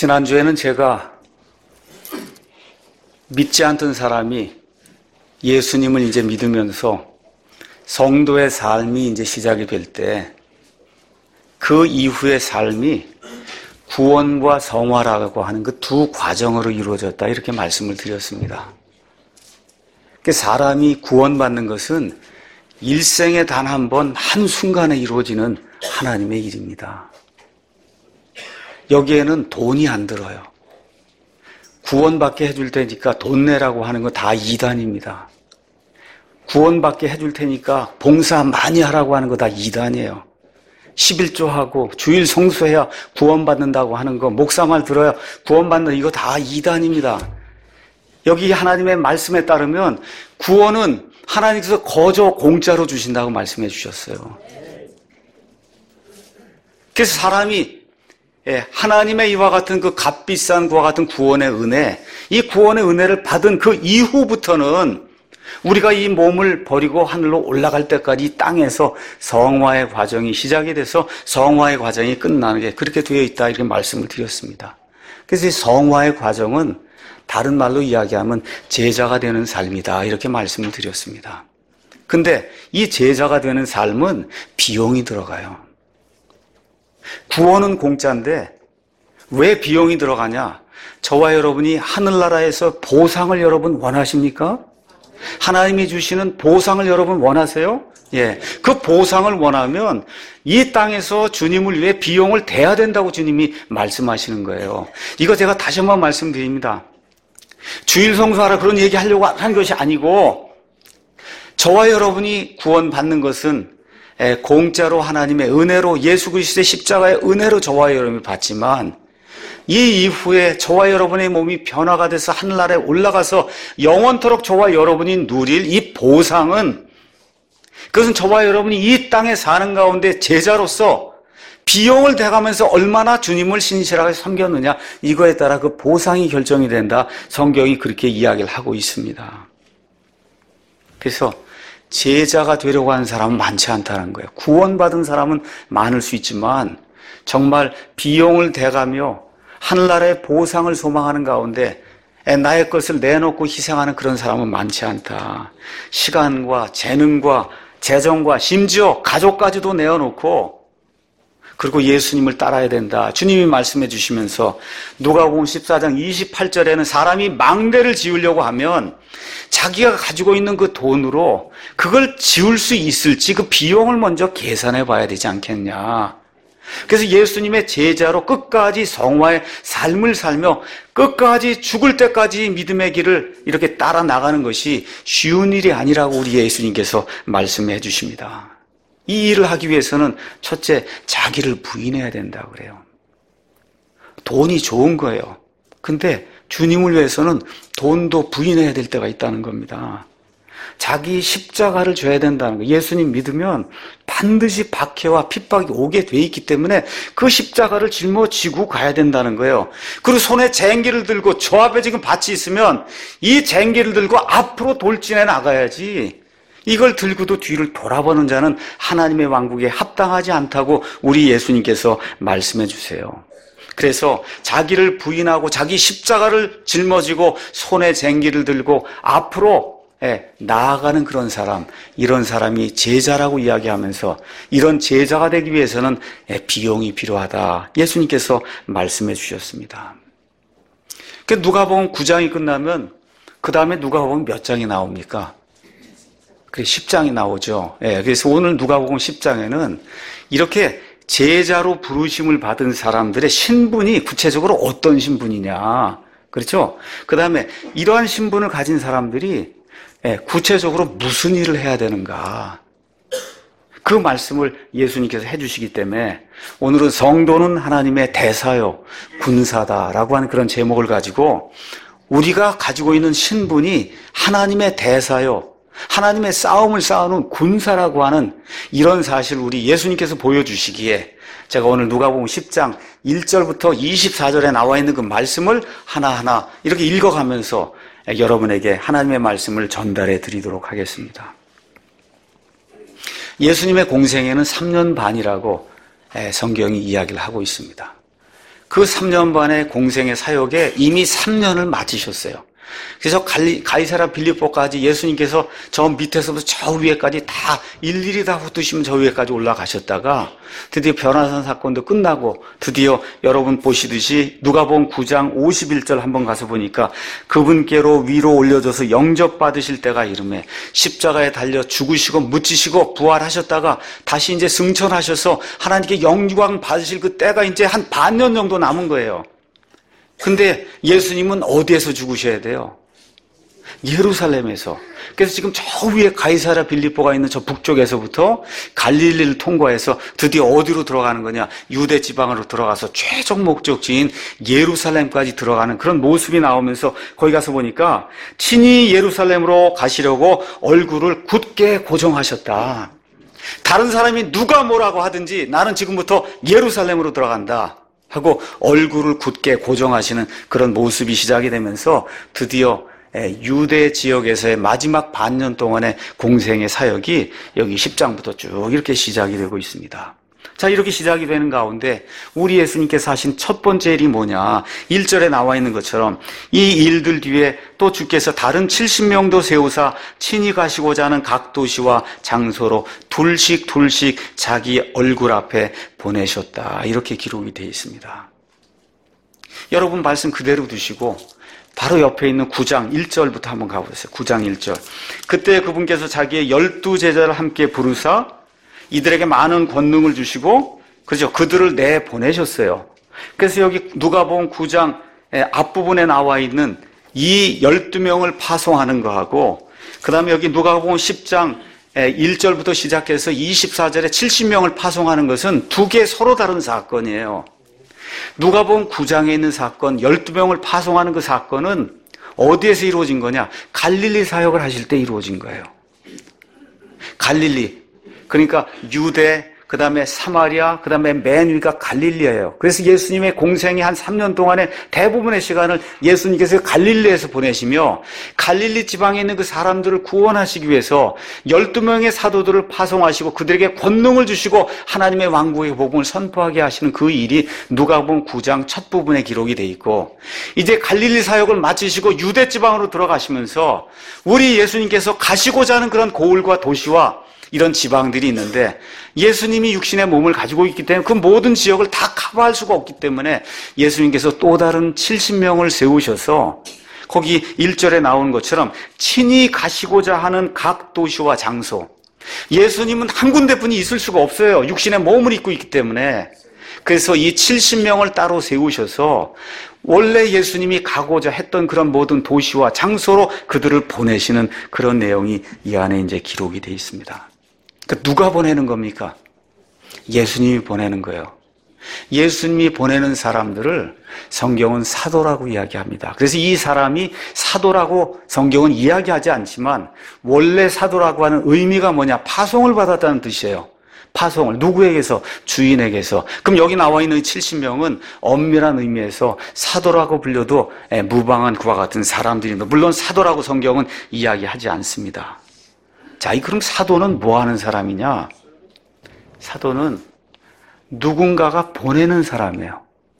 지난주에는 제가 믿지 않던 사람이 예수님을 이제 믿으면서 성도의 삶이 이제 시작이 될 때 그 이후의 삶이 구원과 성화라고 하는 그 두 과정으로 이루어졌다 이렇게 말씀을 드렸습니다. 사람이 구원받는 것은 일생에 단 한 번 한순간에 이루어지는 하나님의 일입니다. 여기에는 돈이 안 들어요. 구원받게 해줄 테니까 돈 내라고 하는 거 다 이단입니다. 구원받게 해줄 테니까 봉사 많이 하라고 하는 거 다 이단이에요. 11조하고 주일 성수해야 구원받는다고 하는 거, 목사 말 들어야 구원받는 이거 다 이단입니다. 여기 하나님의 말씀에 따르면 구원은 하나님께서 거저 공짜로 주신다고 말씀해 주셨어요. 그래서 사람이 하나님의 이와 같은 그 값비싼 그와 같은 구원의 은혜, 이 구원의 은혜를 받은 그 이후부터는 우리가 이 몸을 버리고 하늘로 올라갈 때까지 이 땅에서 성화의 과정이 시작이 돼서 성화의 과정이 끝나는 게 그렇게 되어 있다 이렇게 말씀을 드렸습니다. 그래서 이 성화의 과정은 다른 말로 이야기하면 제자가 되는 삶이다 이렇게 말씀을 드렸습니다. 근데 이 제자가 되는 삶은 비용이 들어가요. 구원은 공짜인데 왜 비용이 들어가냐? 저와 여러분이 하늘나라에서 보상을 여러분 원하십니까? 하나님이 주시는 보상을 여러분 원하세요? 예. 그 보상을 원하면 이 땅에서 주님을 위해 비용을 대야 된다고 주님이 말씀하시는 거예요. 이거 제가 다시 한번 말씀드립니다. 주일 성수하라 그런 얘기 하려고 한 것이 아니고 저와 여러분이 구원받는 것은 공짜로 하나님의 은혜로 예수 그리스도의 십자가의 은혜로 저와 여러분이 받지만 이 이후에 저와 여러분의 몸이 변화가 돼서 하늘나라에 올라가서 영원토록 저와 여러분이 누릴 이 보상은 그것은 저와 여러분이 이 땅에 사는 가운데 제자로서 비용을 대가면서 얼마나 주님을 신실하게 섬겼느냐 이거에 따라 그 보상이 결정이 된다. 성경이 그렇게 이야기를 하고 있습니다. 그래서 제자가 되려고 하는 사람은 많지 않다는 거예요. 구원받은 사람은 많을 수 있지만 정말 비용을 대가며 하늘나라의 보상을 소망하는 가운데 나의 것을 내놓고 희생하는 그런 사람은 많지 않다. 시간과 재능과 재정과 심지어 가족까지도 내어놓고 그리고 예수님을 따라야 된다. 주님이 말씀해 주시면서 누가복음 14장 28절에는 사람이 망대를 지으려고 하면 자기가 가지고 있는 그 돈으로 그걸 지을 수 있을지 그 비용을 먼저 계산해 봐야 되지 않겠냐. 그래서 예수님의 제자로 끝까지 성화의 삶을 살며 끝까지 죽을 때까지 믿음의 길을 이렇게 따라 나가는 것이 쉬운 일이 아니라고 우리 예수님께서 말씀해 주십니다. 이 일을 하기 위해서는 첫째, 자기를 부인해야 된다고 그래요. 돈이 좋은 거예요. 근데 주님을 위해서는 돈도 부인해야 될 때가 있다는 겁니다. 자기 십자가를 져야 된다는 거예요. 예수님 믿으면 반드시 박해와 핍박이 오게 돼 있기 때문에 그 십자가를 짊어지고 가야 된다는 거예요. 그리고 손에 쟁기를 들고 저 앞에 지금 밭이 있으면 이 쟁기를 들고 앞으로 돌진해 나가야지 이걸 들고도 뒤를 돌아보는 자는 하나님의 왕국에 합당하지 않다고 우리 예수님께서 말씀해 주세요. 그래서 자기를 부인하고 자기 십자가를 짊어지고 손에 쟁기를 들고 앞으로 나아가는 그런 사람, 이런 사람이 제자라고 이야기하면서 이런 제자가 되기 위해서는 비용이 필요하다. 예수님께서 말씀해 주셨습니다. 누가복음 9장이 끝나면 그 다음에 누가복음 몇 장이 나옵니까? 10장이 나오죠. 그래서 오늘 누가복음 10장에는 이렇게 제자로 부르심을 받은 사람들의 신분이 구체적으로 어떤 신분이냐. 그렇죠? 그 다음에 이러한 신분을 가진 사람들이 구체적으로 무슨 일을 해야 되는가. 그 말씀을 예수님께서 해주시기 때문에 오늘은 성도는 하나님의 대사요, 군사다라고 하는 그런 제목을 가지고 우리가 가지고 있는 신분이 하나님의 대사요, 하나님의 싸움을 싸우는 군사라고 하는 이런 사실을 우리 예수님께서 보여주시기에 제가 오늘 누가복음 10장 1절부터 24절에 나와 있는 그 말씀을 하나하나 이렇게 읽어가면서 여러분에게 하나님의 말씀을 전달해 드리도록 하겠습니다. 예수님의 공생애는 3년 반이라고 성경이 이야기를 하고 있습니다. 그 3년 반의 공생의 사역에 이미 3년을 마치셨어요. 그래서 가이사랴 빌립보까지 예수님께서 저 밑에서부터 저 위에까지 다 일일이 다 훑으시면 저 위에까지 올라가셨다가 드디어 변화산 사건도 끝나고 드디어 여러분 보시듯이 누가복음 9장 51절 한번 가서 보니까 그분께로 위로 올려져서 영접받으실 때가 이르매 십자가에 달려 죽으시고 묻히시고 부활하셨다가 다시 이제 승천하셔서 하나님께 영광 받으실 그 때가 이제 한 반년 정도 남은 거예요. 근데 예수님은 어디에서 죽으셔야 돼요? 예루살렘에서. 그래서 지금 저 위에 가이사랴 빌립보가 있는 저 북쪽에서부터 갈릴리를 통과해서 드디어 어디로 들어가는 거냐? 유대 지방으로 들어가서 최종 목적지인 예루살렘까지 들어가는 그런 모습이 나오면서 거기 가서 보니까 친히 예루살렘으로 가시려고 얼굴을 굳게 고정하셨다. 다른 사람이 누가 뭐라고 하든지 나는 지금부터 예루살렘으로 들어간다 하고 얼굴을 굳게 고정하시는 그런 모습이 시작이 되면서 드디어 유대 지역에서의 마지막 반년 동안의 공생의 사역이 여기 10장부터 쭉 이렇게 시작이 되고 있습니다. 자, 이렇게 시작이 되는 가운데 우리 예수님께서 하신 첫 번째 일이 뭐냐? 1절에 나와 있는 것처럼 이 일들 뒤에 또 주께서 다른 70명도 세우사 친히 가시고자 하는 각 도시와 장소로 둘씩 자기 얼굴 앞에 보내셨다. 이렇게 기록이 되어 있습니다. 여러분 말씀 그대로 두시고 바로 옆에 있는 9장 1절부터 한번 가보세요. 9장 1절. 그때 그분께서 자기의 12제자를 함께 부르사 이들에게 많은 권능을 주시고, 그렇죠? 그들을 내보내셨어요. 그래서 여기 누가복음 9장 앞부분에 나와 있는 이 12명을 파송하는 거하고, 그 다음에 여기 누가복음 10장 1절부터 시작해서 24절에 70명을 파송하는 것은 두 개 서로 다른 사건이에요. 누가복음 9장에 있는 사건, 12명을 파송하는 그 사건은 어디에서 이루어진 거냐? 갈릴리 사역을 하실 때 이루어진 거예요. 갈릴리. 그러니까 유대, 그 다음에 사마리아, 그 다음에 맨 위가 갈릴리예요. 그래서 예수님의 공생의 한 3년 동안의 대부분의 시간을 예수님께서 갈릴리에서 보내시며 갈릴리 지방에 있는 그 사람들을 구원하시기 위해서 12명의 사도들을 파송하시고 그들에게 권능을 주시고 하나님의 왕국의 복음을 선포하게 하시는 그 일이 누가복음 9장 첫 부분에 기록이 돼 있고, 이제 갈릴리 사역을 마치시고 유대 지방으로 들어가시면서 우리 예수님께서 가시고자 하는 그런 고을과 도시와 이런 지방들이 있는데 예수님이 육신의 몸을 가지고 있기 때문에 그 모든 지역을 다 커버할 수가 없기 때문에 예수님께서 또 다른 70명을 세우셔서 거기 1절에 나온 것처럼 친히 가시고자 하는 각 도시와 장소. 예수님은 한 군데뿐이 있을 수가 없어요. 육신의 몸을 입고 있기 때문에. 그래서 이 70명을 따로 세우셔서 원래 예수님이 가고자 했던 그런 모든 도시와 장소로 그들을 보내시는 그런 내용이 이 안에 이제 기록이 되어 있습니다. 누가 보내는 겁니까? 예수님이 보내는 거예요. 예수님이 보내는 사람들을 성경은 사도라고 이야기합니다. 그래서 이 사람이 사도라고 성경은 이야기하지 않지만 원래 사도라고 하는 의미가 뭐냐? 파송을 받았다는 뜻이에요. 파송을 누구에게서? 주인에게서. 그럼 여기 나와 있는 70명은 엄밀한 의미에서 사도라고 불려도 무방한 그와 같은 사람들입니다. 물론 사도라고 성경은 이야기하지 않습니다. 자, 그럼 사도는 뭐 하는 사람이냐? 사도는 누군가가 보내는 사람이에요.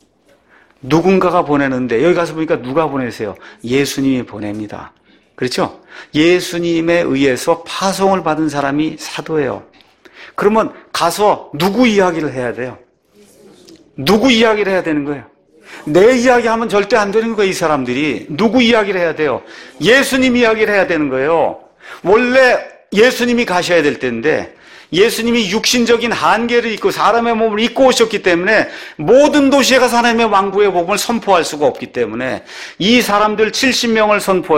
누군가가 보내는데 여기 가서 보니까 누가 보내세요? 예수님이 보냅니다. 그렇죠? 예수님에 의해서 파송을 받은 사람이 사도예요. 그러면 가서 누구 이야기를 해야 돼요? 누구 이야기를 해야 되는 거예요? 내 이야기하면 절대 안 되는 거예요. 이 사람들이. 누구 이야기를 해야 돼요? 예수님 이야기를 해야 되는 거예요. 원래 예수님이 가셔야 될 텐데 예수님이 육신적인 한계를 입고 사람의 몸을 입고 오셨기 때문에 모든 도시에 가서 하나님의 왕국의 복음을 선포할 수가 없기 때문에 이 사람들 70명을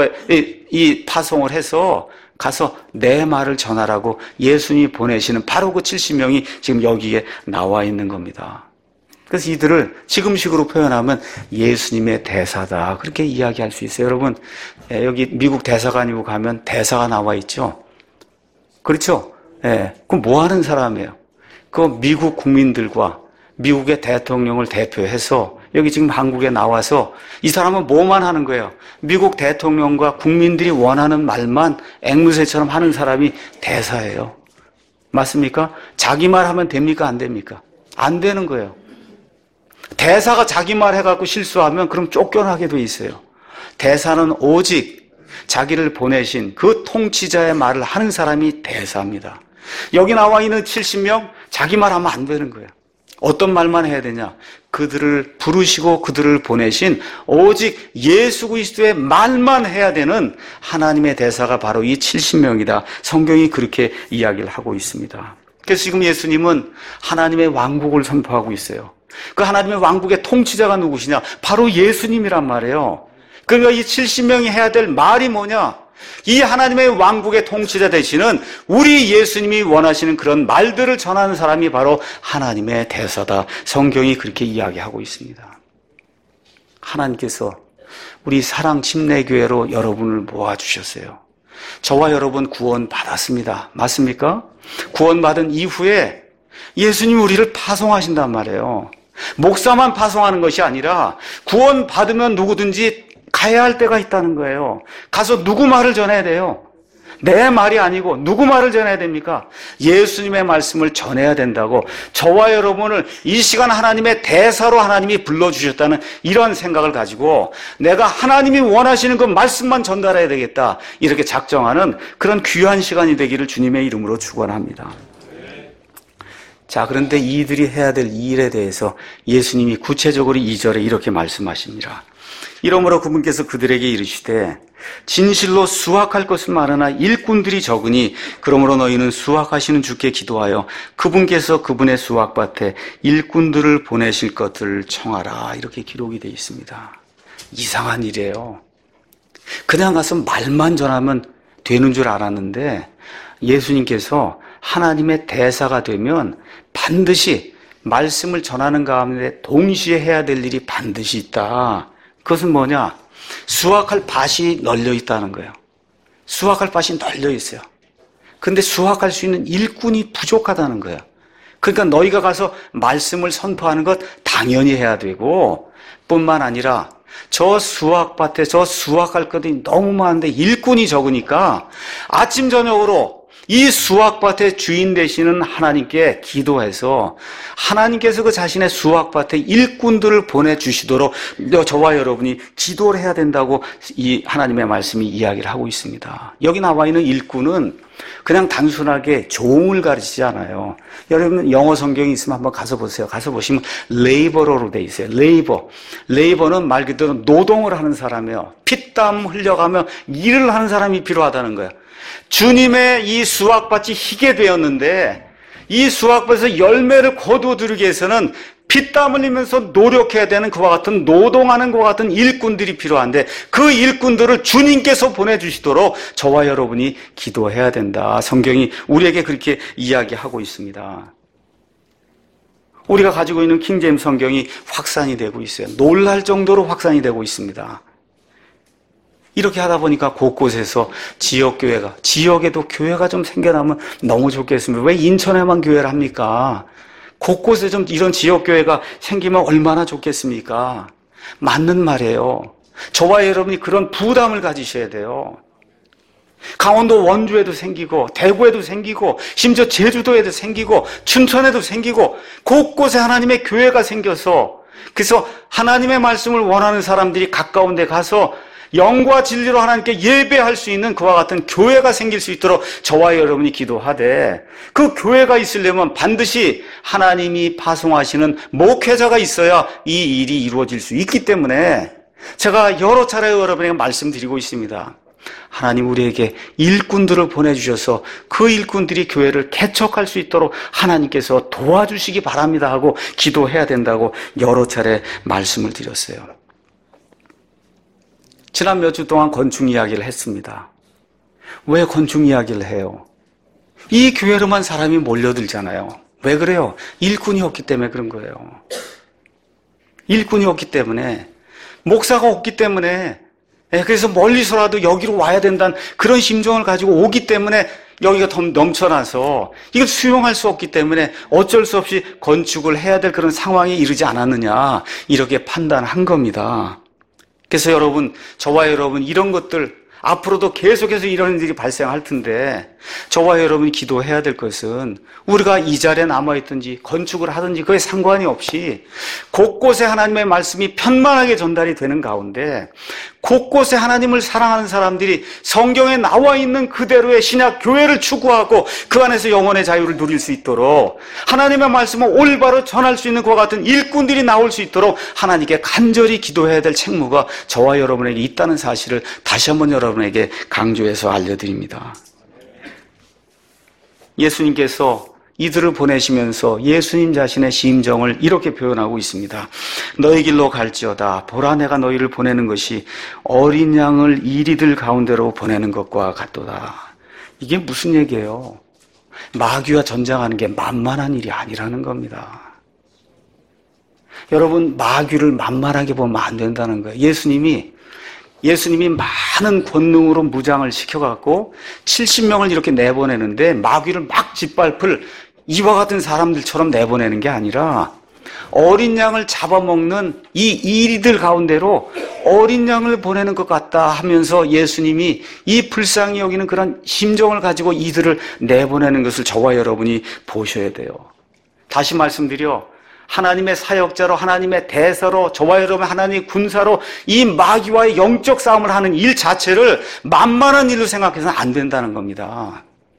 파송을 해서 가서 내 말을 전하라고 예수님이 보내시는 바로 그 70명이 지금 여기에 나와 있는 겁니다. 그래서 이들을 지금식으로 표현하면 예수님의 대사다, 그렇게 이야기할 수 있어요. 여러분, 여기 미국 대사관이고 가면 대사가 나와 있죠. 그렇죠? 그럼 뭐 하는 사람이에요? 그 미국 국민들과 미국의 대통령을 대표해서 여기 지금 한국에 나와서 이 사람은 뭐만 하는 거예요? 미국 대통령과 국민들이 원하는 말만 앵무새처럼 하는 사람이 대사예요. 맞습니까? 자기 말 하면 됩니까? 안 됩니까? 안 되는 거예요. 대사가 자기 말 해갖고 실수하면 그럼 쫓겨나게 돼 있어요. 대사는 오직 자기를 보내신 그 통치자의 말을 하는 사람이 대사입니다. 여기 나와 있는 70명 자기 말 하면 안 되는 거예요. 어떤 말만 해야 되냐? 그들을 부르시고 그들을 보내신 오직 예수 그리스도의 말만 해야 되는 하나님의 대사가 바로 이 70명이다. 성경이 그렇게 이야기를 하고 있습니다. 그래서 지금 예수님은 하나님의 왕국을 선포하고 있어요. 그 하나님의 왕국의 통치자가 누구시냐? 바로 예수님이란 말이에요. 그러니까 이 70명이 해야 될 말이 뭐냐? 이 하나님의 왕국의 통치자 되시는 우리 예수님이 원하시는 그런 말들을 전하는 사람이 바로 하나님의 대사다. 성경이 그렇게 이야기하고 있습니다. 하나님께서 우리 사랑 침례교회로 여러분을 모아주셨어요. 저와 여러분 구원 받았습니다. 맞습니까? 구원받은 이후에 예수님이 우리를 파송하신단 말이에요. 목사만 파송하는 것이 아니라 구원 받으면 누구든지 가야 할 때가 있다는 거예요. 가서 누구 말을 전해야 돼요? 내 말이 아니고 누구 말을 전해야 됩니까? 예수님의 말씀을 전해야 된다고 저와 여러분을 이 시간 하나님의 대사로 하나님이 불러주셨다는 이런 생각을 가지고 내가 하나님이 원하시는 그 말씀만 전달해야 되겠다 이렇게 작정하는 그런 귀한 시간이 되기를 주님의 이름으로 축원합니다. 자, 그런데 이들이 해야 될 이 일에 대해서 예수님이 구체적으로 2절에 이렇게 말씀하십니다. 이러므로 그분께서 그들에게 이르시되 진실로 수확할 것은 많으나 일꾼들이 적으니 그러므로 너희는 수확하시는 주께 기도하여 그분께서 그분의 수확밭에 일꾼들을 보내실 것을 청하라. 이렇게 기록이 되어 있습니다. 이상한 일이에요. 그냥 가서 말만 전하면 되는 줄 알았는데 예수님께서 하나님의 대사가 되면 반드시 말씀을 전하는 가운데 동시에 해야 될 일이 반드시 있다. 그것은 뭐냐? 수확할 밭이 널려 있다는 거예요. 수확할 밭이 널려 있어요. 근데 수확할 수 있는 일꾼이 부족하다는 거예요. 그러니까 너희가 가서 말씀을 선포하는 것 당연히 해야 되고 뿐만 아니라 저 수확밭에 저 수확할 것들이 너무 많은데 일꾼이 적으니까 아침 저녁으로 이 수확밭의 주인 되시는 하나님께 기도해서 하나님께서 그 자신의 수확밭에 일꾼들을 보내주시도록 저와 여러분이 기도를 해야 된다고 이 하나님의 말씀이 이야기를 하고 있습니다. 여기 나와 있는 일꾼은 그냥 단순하게 종을 가르치지 않아요. 여러분 영어 성경이 있으면 한번 가서 보세요. 가서 보시면 레이버러로 돼 있어요. 레이버는 말 그대로 노동을 하는 사람이에요. 피땀 흘려가며 일을 하는 사람이 필요하다는 거예요. 주님의 이 수확밭이 희게 되었는데 이 수확밭에서 열매를 거두어들이기 위해서는 피땀 흘리면서 노력해야 되는 그와 같은 노동하는 것과 같은 일꾼들이 필요한데 그 일꾼들을 주님께서 보내주시도록 저와 여러분이 기도해야 된다. 성경이 우리에게 그렇게 이야기하고 있습니다. 우리가 가지고 있는 킹제임스 성경이 확산이 되고 있어요. 놀랄 정도로 확산이 되고 있습니다. 이렇게 하다 보니까 곳곳에서 지역에도 교회가 좀 생겨나면 너무 좋겠습니다. 왜 인천에만 교회를 합니까? 곳곳에 좀 이런 지역교회가 생기면 얼마나 좋겠습니까? 맞는 말이에요. 저와 여러분이 그런 부담을 가지셔야 돼요. 강원도 원주에도 생기고 대구에도 생기고 심지어 제주도에도 생기고 춘천에도 생기고 곳곳에 하나님의 교회가 생겨서 그래서 하나님의 말씀을 원하는 사람들이 가까운 데 가서 영과 진리로 하나님께 예배할 수 있는 그와 같은 교회가 생길 수 있도록 저와 여러분이 기도하되 그 교회가 있으려면 반드시 하나님이 파송하시는 목회자가 있어야 이 일이 이루어질 수 있기 때문에 제가 여러 차례 여러분에게 말씀드리고 있습니다. 하나님 우리에게 일꾼들을 보내주셔서 그 일꾼들이 교회를 개척할 수 있도록 하나님께서 도와주시기 바랍니다 하고 기도해야 된다고 여러 차례 말씀을 드렸어요. 지난 몇 주 동안 건축 이야기를 했습니다. 왜 건축 이야기를 해요? 이 교회로만 사람이 몰려들잖아요. 왜 그래요? 일꾼이 없기 때문에 그런 거예요. 일꾼이 없기 때문에, 목사가 없기 때문에, 그래서 멀리서라도 여기로 와야 된다는 그런 심정을 가지고 오기 때문에 여기가 더 넘쳐나서 이걸 수용할 수 없기 때문에 어쩔 수 없이 건축을 해야 될 그런 상황에 이르지 않았느냐 이렇게 판단한 겁니다. 그래서 여러분, 저와 여러분 이런 것들 앞으로도 계속해서 이런 일이 발생할 텐데 저와 여러분이 기도해야 될 것은 우리가 이 자리에 남아있든지 건축을 하든지 그에 상관이 없이 곳곳에 하나님의 말씀이 편만하게 전달이 되는 가운데 곳곳에 하나님을 사랑하는 사람들이 성경에 나와 있는 그대로의 신약 교회를 추구하고 그 안에서 영혼의 자유를 누릴 수 있도록 하나님의 말씀을 올바로 전할 수 있는 그와 같은 일꾼들이 나올 수 있도록 하나님께 간절히 기도해야 될 책무가 저와 여러분에게 있다는 사실을 다시 한번 여러분에게 강조해서 알려드립니다. 예수님께서 이들을 보내시면서 예수님 자신의 심정을 이렇게 표현하고 있습니다. 너희 길로 갈지어다. 보라, 내가 너희를 보내는 것이 어린 양을 이리들 가운데로 보내는 것과 같도다. 이게 무슨 얘기예요? 마귀와 전쟁하는 게 만만한 일이 아니라는 겁니다. 여러분, 마귀를 만만하게 보면 안 된다는 거예요. 예수님이 많은 권능으로 무장을 시켜갖고 70명을 이렇게 내보내는데 마귀를 막 짓밟을 이와 같은 사람들처럼 내보내는 게 아니라 어린 양을 잡아먹는 이 이리들 가운데로 어린 양을 보내는 것 같다 하면서 예수님이 이 불쌍히 여기는 그런 심정을 가지고 이들을 내보내는 것을 저와 여러분이 보셔야 돼요. 다시 말씀드려 하나님의 사역자로 하나님의 대사로 저와 여러분 하나님의 군사로 이 마귀와의 영적 싸움을 하는 일 자체를 만만한 일로 생각해서는 안 된다는 겁니다.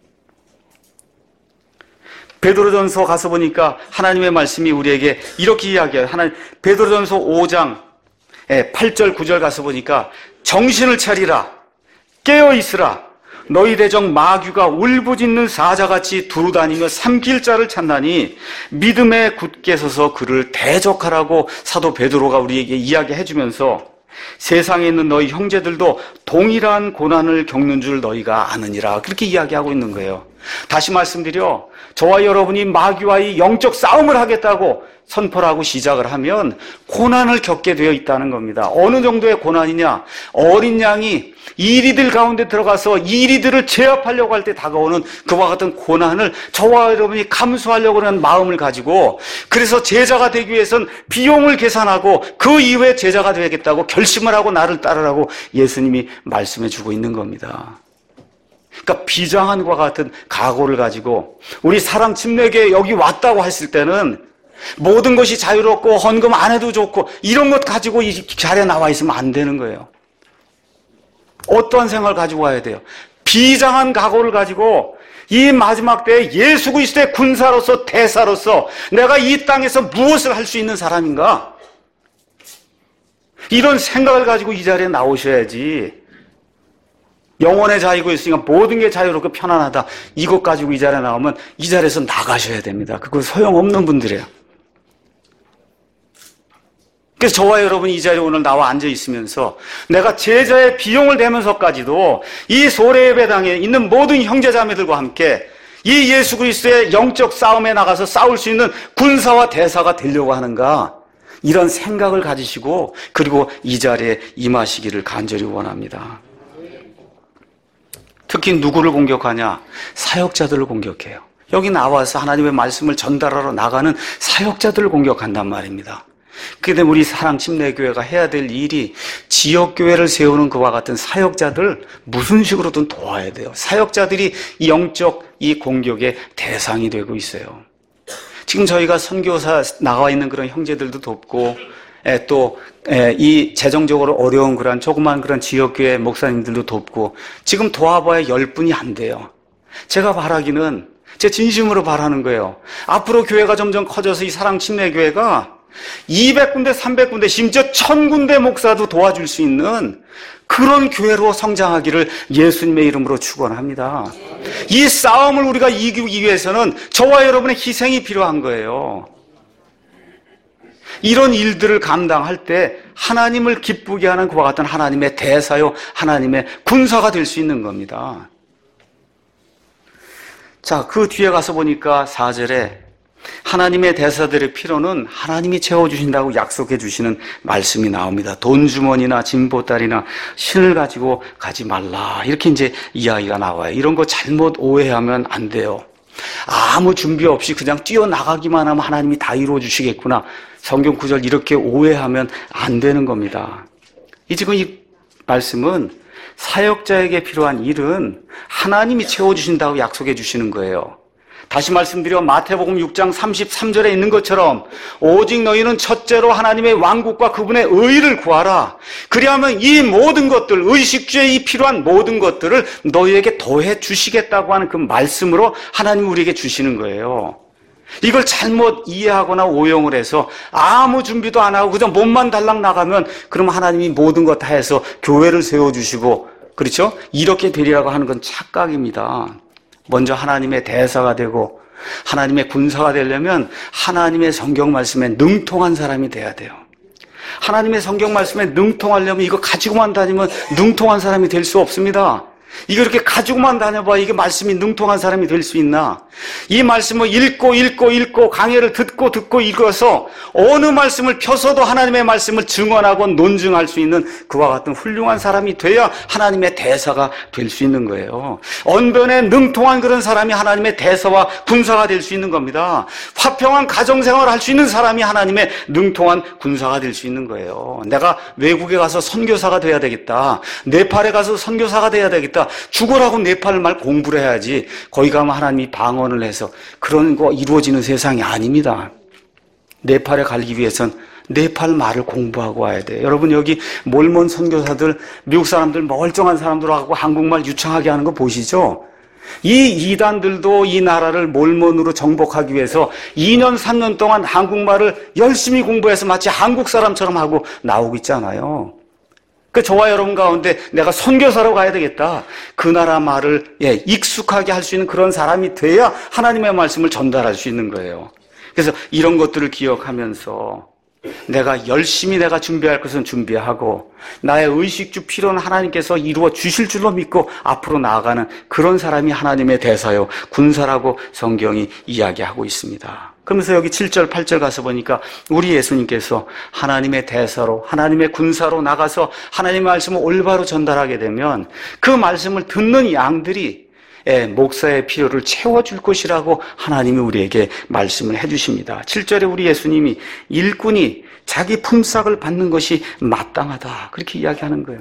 베드로전서 가서 보니까 하나님의 말씀이 우리에게 이렇게 이야기해요. 베드로전서 5장 8절 9절 가서 보니까 정신을 차리라, 깨어 있으라. 너희 대적 마귀가 울부짖는 사자같이 두루다니며 삼킬 자를 찾나니 믿음에 굳게 서서 그를 대적하라고 사도 베드로가 우리에게 이야기해 주면서 세상에 있는 너희 형제들도 동일한 고난을 겪는 줄 너희가 아느니라, 그렇게 이야기하고 있는 거예요. 다시 말씀드려 저와 여러분이 마귀와의 영적 싸움을 하겠다고 선포를 하고 시작을 하면 고난을 겪게 되어 있다는 겁니다. 어느 정도의 고난이냐? 어린 양이 이리들 가운데 들어가서 이리들을 제압하려고 할 때 다가오는 그와 같은 고난을 저와 여러분이 감수하려고 하는 마음을 가지고, 그래서 제자가 되기 위해서는 비용을 계산하고 그 이후에 제자가 되겠다고 결심을 하고 나를 따르라고 예수님이 말씀해 주고 있는 겁니다. 그러니까 비장한 것과 같은 각오를 가지고 우리 사랑 침례교회 여기 왔다고 했을 때는 모든 것이 자유롭고 헌금 안 해도 좋고 이런 것 가지고 이 자리에 나와 있으면 안 되는 거예요. 어떠한 생각을 가지고 와야 돼요? 비장한 각오를 가지고 이 마지막 때에 예수 그리스도의 군사로서 대사로서 내가 이 땅에서 무엇을 할 수 있는 사람인가? 이런 생각을 가지고 이 자리에 나오셔야지. 영혼의 자유가 있으니까 모든 게 자유롭고 편안하다, 이것 가지고 이 자리에 나오면 이 자리에서 나가셔야 됩니다. 그거 소용없는 분들이에요. 그래서 저와 여러분이 이 자리에 오늘 나와 앉아 있으면서 내가 제자의 비용을 대면서까지도 이 소래예배당에 있는 모든 형제자매들과 함께 이 예수 그리스도의 영적 싸움에 나가서 싸울 수 있는 군사와 대사가 되려고 하는가, 이런 생각을 가지시고 그리고 이 자리에 임하시기를 간절히 원합니다. 특히 누구를 공격하냐? 사역자들을 공격해요. 여기 나와서 하나님의 말씀을 전달하러 나가는 사역자들을 공격한단 말입니다. 그런데 우리 사랑 침례교회가 해야 될 일이 지역교회를 세우는 그와 같은 사역자들 무슨 식으로든 도와야 돼요. 사역자들이 이 영적 이 공격의 대상이 되고 있어요. 지금 저희가 선교사 나와 있는 그런 형제들도 돕고 또 이 재정적으로 어려운 그런 조그만 그런 지역교회 목사님들도 돕고 지금 도와봐야 10분이 안 돼요. 제가 바라기는, 제 진심으로 바라는 거예요. 앞으로 교회가 점점 커져서 이 사랑 침례교회가 200군데, 300군데, 심지어 1000군데 목사도 도와줄 수 있는 그런 교회로 성장하기를 예수님의 이름으로 축원합니다. 이 싸움을 우리가 이기기 위해서는 저와 여러분의 희생이 필요한 거예요. 이런 일들을 감당할 때 하나님을 기쁘게 하는 그와 같은 하나님의 대사요, 하나님의 군사가 될 수 있는 겁니다. 자, 그 뒤에 가서 보니까 4절에 하나님의 대사들의 필요는 하나님이 채워주신다고 약속해 주시는 말씀이 나옵니다. 돈 주머니나 진보따리나 신을 가지고 가지 말라, 이렇게 이제 이야기가 나와요. 이런 거 잘못 오해하면 안 돼요. 아무 준비 없이 그냥 뛰어나가기만 하면 하나님이 다 이루어 주시겠구나, 성경 구절 이렇게 오해하면 안 되는 겁니다. 지금 이 말씀은 사역자에게 필요한 일은 하나님이 채워주신다고 약속해 주시는 거예요. 다시 말씀드려 마태복음 6장 33절에 있는 것처럼 오직 너희는 첫째로 하나님의 왕국과 그분의 의를 구하라. 그리하면 이 모든 것들, 의식주에 이 필요한 모든 것들을 너희에게 더해 주시겠다고 하는 그 말씀으로 하나님이 우리에게 주시는 거예요. 이걸 잘못 이해하거나 오용을 해서 아무 준비도 안 하고 그냥 몸만 달랑 나가면 그럼 하나님이 모든 것 다 해서 교회를 세워주시고, 그렇죠? 이렇게 되리라고 하는 건 착각입니다. 먼저 하나님의 대사가 되고 하나님의 군사가 되려면 하나님의 성경 말씀에 능통한 사람이 돼야 돼요. 하나님의 성경 말씀에 능통하려면 이거 가지고만 다니면 능통한 사람이 될 수 없습니다. 이거 이렇게 가지고만 다녀봐 이게 말씀이 능통한 사람이 될 수 있나? 이 말씀을 읽고 강해를 듣고 읽어서 어느 말씀을 펴서도 하나님의 말씀을 증언하고 논증할 수 있는 그와 같은 훌륭한 사람이 돼야 하나님의 대사가 될 수 있는 거예요. 언변에 능통한 그런 사람이 하나님의 대사와 군사가 될 수 있는 겁니다. 화평한 가정생활을 할 수 있는 사람이 하나님의 능통한 군사가 될 수 있는 거예요. 내가 외국에 가서 선교사가 돼야 되겠다. 네팔에 가서 선교사가 돼야 되겠다. 죽으라고 네팔 말 공부를 해야지. 거기 가면 하나님이 방언을 해서 그런 거 이루어지는 세상이 아닙니다. 네팔에 가기 위해선 네팔 말을 공부하고 와야 돼요. 여러분 여기 몰몬 선교사들, 미국 사람들 멀쩡한 사람들하고 한국말 유창하게 하는 거 보시죠? 이 이단들도 이 나라를 몰몬으로 정복하기 위해서 2년 3년 동안 한국말을 열심히 공부해서 마치 한국 사람처럼 하고 나오고 있잖아요. 저와 여러분 가운데 내가 선교사로 가야 되겠다. 그 나라 말을 익숙하게 할 수 있는 그런 사람이 돼야 하나님의 말씀을 전달할 수 있는 거예요. 그래서 이런 것들을 기억하면서 내가 열심히 내가 준비할 것은 준비하고 나의 의식주 필요는 하나님께서 이루어 주실 줄로 믿고 앞으로 나아가는 그런 사람이 하나님의 대사요 군사라고 성경이 이야기하고 있습니다. 그러면서 여기 7절 8절 가서 보니까 우리 예수님께서 하나님의 대사로 하나님의 군사로 나가서 하나님의 말씀을 올바로 전달하게 되면 그 말씀을 듣는 양들이 목사의 필요를 채워줄 것이라고 하나님이 우리에게 말씀을 해주십니다. 7절에 우리 예수님이 일꾼이 자기 품삯을 받는 것이 마땅하다 그렇게 이야기하는 거예요.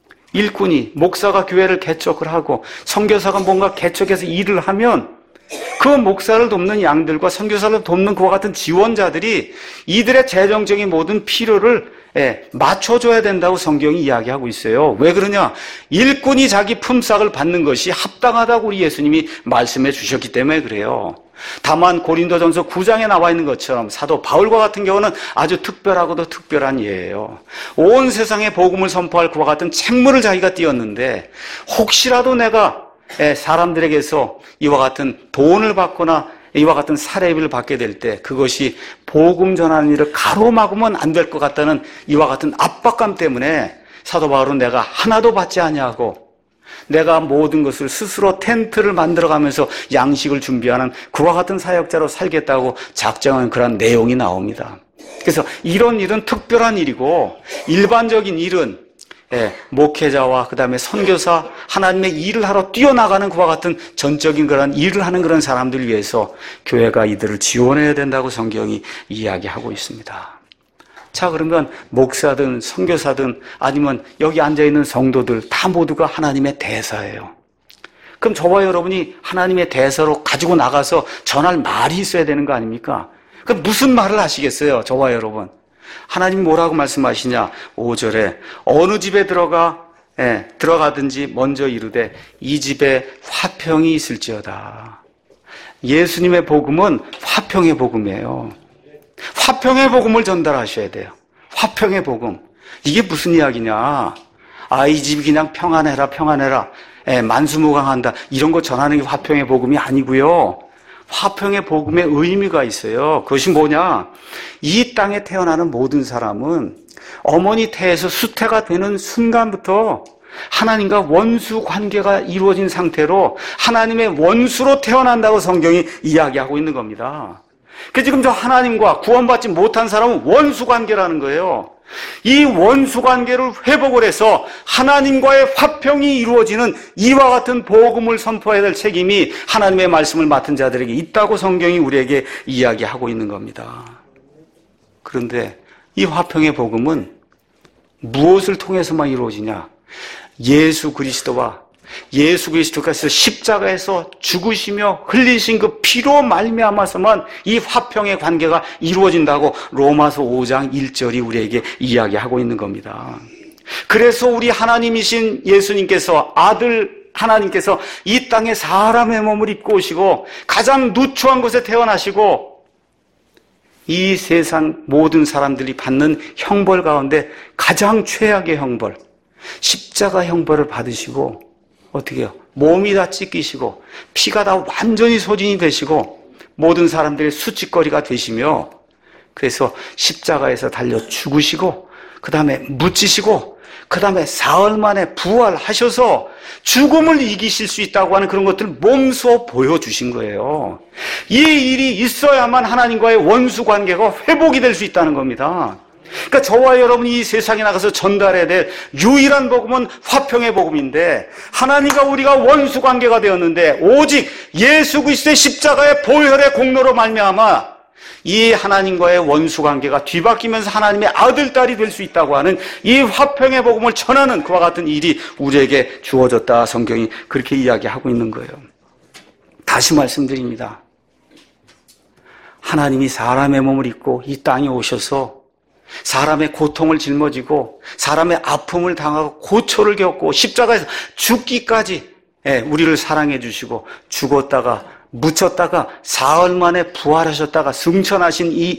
일꾼이 목사가 교회를 개척을 하고 선교사가 뭔가 개척해서 일을 하면 그 목사를 돕는 양들과 선교사를 돕는 그와 같은 지원자들이 이들의 재정적인 모든 필요를 맞춰줘야 된다고 성경이 이야기하고 있어요. 왜 그러냐? 일꾼이 자기 품삯을 받는 것이 합당하다고 우리 예수님이 말씀해 주셨기 때문에 그래요. 다만 고린도전서 9장에 나와 있는 것처럼 사도 바울과 같은 경우는 아주 특별하고도 특별한 예예요. 온 세상에 복음을 선포할 그와 같은 책무를 자기가 띄었는데 혹시라도 내가 사람들에게서 이와 같은 돈을 받거나 이와 같은 사례비를 받게 될 때 그것이 복음 전하는 일을 가로막으면 안 될 것 같다는 이와 같은 압박감 때문에 사도 바울은 내가 하나도 받지 아니하고 내가 모든 것을 스스로 텐트를 만들어가면서 양식을 준비하는 그와 같은 사역자로 살겠다고 작정한 그런 내용이 나옵니다. 그래서 이런 일은 특별한 일이고 일반적인 일은 목회자와 그 다음에 선교사, 하나님의 일을 하러 뛰어나가는 그와 같은 전적인 그런 일을 하는 그런 사람들을 위해서 교회가 이들을 지원해야 된다고 성경이 이야기하고 있습니다. 자, 그러면 목사든 선교사든 아니면 여기 앉아있는 성도들 다 모두가 하나님의 대사예요. 그럼 저와 여러분이 하나님의 대사로 가지고 나가서 전할 말이 있어야 되는 거 아닙니까? 그럼 무슨 말을 하시겠어요, 저와 여러분? 하나님 뭐라고 말씀하시냐? 5절에 어느 집에 들어가든지 먼저 이르되 이 집에 화평이 있을지어다. 예수님의 복음은 화평의 복음이에요. 화평의 복음을 전달하셔야 돼요. 화평의 복음. 이게 무슨 이야기냐? 이 집이 그냥 평안해라. 만수무강한다. 이런 거 전하는 게 화평의 복음이 아니고요. 화평의 복음의 의미가 있어요. 그것이 뭐냐? 이 땅에 태어나는 모든 사람은 어머니 태에서 수태가 되는 순간부터 하나님과 원수 관계가 이루어진 상태로 하나님의 원수로 태어난다고 성경이 이야기하고 있는 겁니다. 그 지금 저 하나님과 구원받지 못한 사람은 원수 관계라는 거예요. 이 원수 관계를 회복을 해서 하나님과의 화평이 이루어지는 이와 같은 복음을 선포해야 될 책임이 하나님의 말씀을 맡은 자들에게 있다고 성경이 우리에게 이야기하고 있는 겁니다. 그런데 이 화평의 복음은 무엇을 통해서만 이루어지냐? 예수 그리스도께서 십자가에서 죽으시며 흘리신 그 피로 말미암아서만 이 화평의 관계가 이루어진다고 로마서 5장 1절이 우리에게 이야기하고 있는 겁니다. 그래서 우리 하나님이신 예수님께서 아들 하나님께서 이 땅에 사람의 몸을 입고 오시고 가장 누추한 곳에 태어나시고 이 세상 모든 사람들이 받는 형벌 가운데 가장 최악의 형벌, 십자가 형벌을 받으시고 어떻게 해요? 몸이 다 찢기시고 피가 다 완전히 소진이 되시고 모든 사람들의 수치거리가 되시며 그래서 십자가에서 달려 죽으시고 그 다음에 묻히시고 그 다음에 사흘 만에 부활하셔서 죽음을 이기실 수 있다고 하는 그런 것들을 몸소 보여주신 거예요. 이 일이 있어야만 하나님과의 원수 관계가 회복이 될 수 있다는 겁니다. 그러니까 저와 여러분이 이 세상에 나가서 전달해야 될 유일한 복음은 화평의 복음인데 하나님과 우리가 원수 관계가 되었는데 오직 예수 그리스도의 십자가의 보혈의 공로로 말미암아 이 하나님과의 원수 관계가 뒤바뀌면서 하나님의 아들, 딸이 될 수 있다고 하는 이 화평의 복음을 전하는 그와 같은 일이 우리에게 주어졌다. 성경이 그렇게 이야기하고 있는 거예요. 다시 말씀드립니다. 하나님이 사람의 몸을 입고 이 땅에 오셔서 사람의 고통을 짊어지고 사람의 아픔을 당하고 고초를 겪고 십자가에서 죽기까지 우리를 사랑해 주시고 죽었다가 묻혔다가 사흘 만에 부활하셨다가 승천하신 이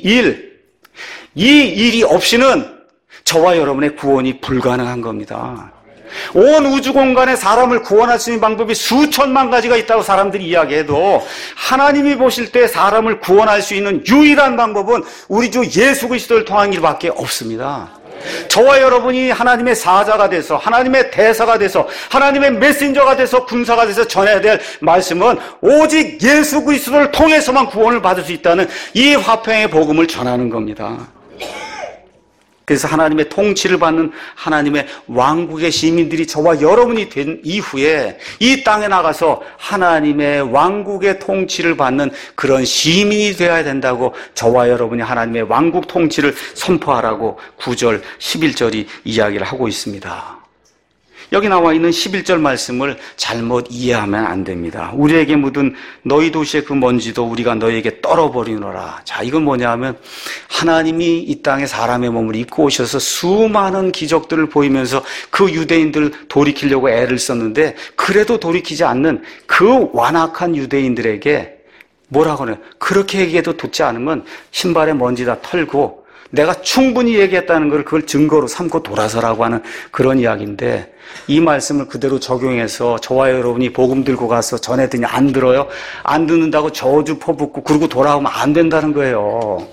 일이 없이는 저와 여러분의 구원이 불가능한 겁니다. 온 우주 공간에 사람을 구원할 수 있는 방법이 수천만 가지가 있다고 사람들이 이야기해도 하나님이 보실 때 사람을 구원할 수 있는 유일한 방법은 우리 주 예수 그리스도를 통한 일밖에 없습니다. 저와 여러분이 하나님의 사자가 돼서 하나님의 대사가 돼서 하나님의 메신저가 돼서 군사가 돼서 전해야 될 말씀은 오직 예수 그리스도를 통해서만 구원을 받을 수 있다는 이 화평의 복음을 전하는 겁니다. 그래서 하나님의 통치를 받는 하나님의 왕국의 시민들이 저와 여러분이 된 이후에 이 땅에 나가서 하나님의 왕국의 통치를 받는 그런 시민이 되어야 된다고 저와 여러분이 하나님의 왕국 통치를 선포하라고 9절, 11절이 이야기를 하고 있습니다. 여기 나와 있는 11절 말씀을 잘못 이해하면 안 됩니다. 우리에게 묻은 너희 도시의 그 먼지도 우리가 너희에게 떨어버리노라. 자, 이건 뭐냐 하면 하나님이 이 땅에 사람의 몸을 입고 오셔서 수많은 기적들을 보이면서 그 유대인들 돌이키려고 애를 썼는데 그래도 돌이키지 않는 그 완악한 유대인들에게 뭐라고 하나요? 그렇게 얘기해도 듣지 않으면 신발에 먼지 다 털고 내가 충분히 얘기했다는 걸 그걸 증거로 삼고 돌아서라고 하는 그런 이야기인데 이 말씀을 그대로 적용해서 저와 여러분이 복음 들고 가서 전했더니 안 들어요? 안 듣는다고 저주 퍼붓고 그러고 돌아오면 안 된다는 거예요.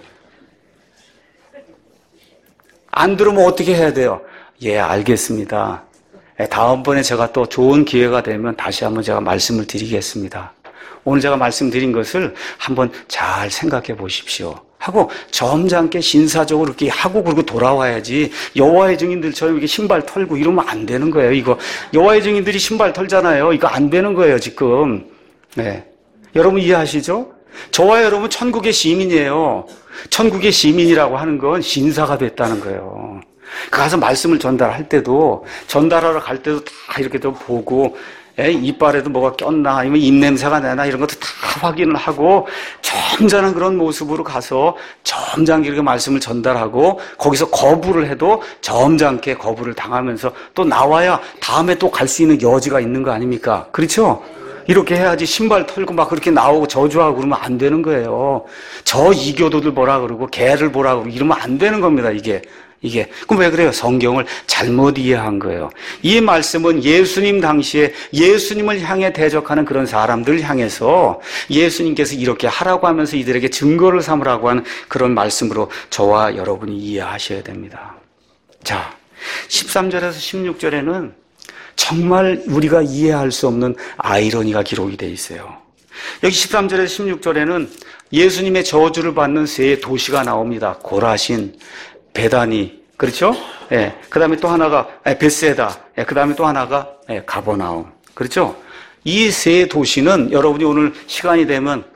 안 들으면 어떻게 해야 돼요? 예, 알겠습니다. 다음번에 제가 또 좋은 기회가 되면 다시 한번 제가 말씀을 드리겠습니다. 오늘 제가 말씀드린 것을 한번 잘 생각해 보십시오. 하고 점잖게 신사적으로 이렇게 하고 그러고 돌아와야지 여호와의 증인들처럼 이렇게 신발 털고 이러면 안 되는 거예요. 이거 여호와의 증인들이 신발 털잖아요. 이거 안 되는 거예요, 지금. 네. 여러분 이해하시죠? 저와 여러분 천국의 시민이에요. 천국의 시민이라고 하는 건 신사가 됐다는 거예요. 가서 말씀을 전달할 때도 전달하러 갈 때도 다 이렇게 좀 보고 이빨에도 뭐가 꼈나 아니면 입냄새가 나나 이런 것도 다 확인을 하고 점잖은 그런 모습으로 가서 점잖게 이렇게 말씀을 전달하고 거기서 거부를 해도 점잖게 거부를 당하면서 또 나와야 다음에 또 갈 수 있는 여지가 있는 거 아닙니까? 그렇죠? 이렇게 해야지 신발 털고 막 그렇게 나오고 저주하고 그러면 안 되는 거예요. 저 이교도들 뭐라 그러고 개를 보라 그러고 이러면 안 되는 겁니다, 이게. 그럼 왜 그래요? 성경을 잘못 이해한 거예요. 이 말씀은 예수님 당시에 예수님을 향해 대적하는 그런 사람들을 향해서 예수님께서 이렇게 하라고 하면서 이들에게 증거를 삼으라고 하는 그런 말씀으로 저와 여러분이 이해하셔야 됩니다. 자, 13절에서 16절에는 정말 우리가 이해할 수 없는 아이러니가 기록이 되어 있어요. 여기 13절에서 16절에는 예수님의 저주를 받는 세 도시가 나옵니다. 고라신, 베다니, 그렇죠? 예. 그 다음에 또 하나가 벳세다. 예. 그 다음에 또 하나가 가버나움. 그렇죠? 이 세 도시는 여러분이 오늘 시간이 되면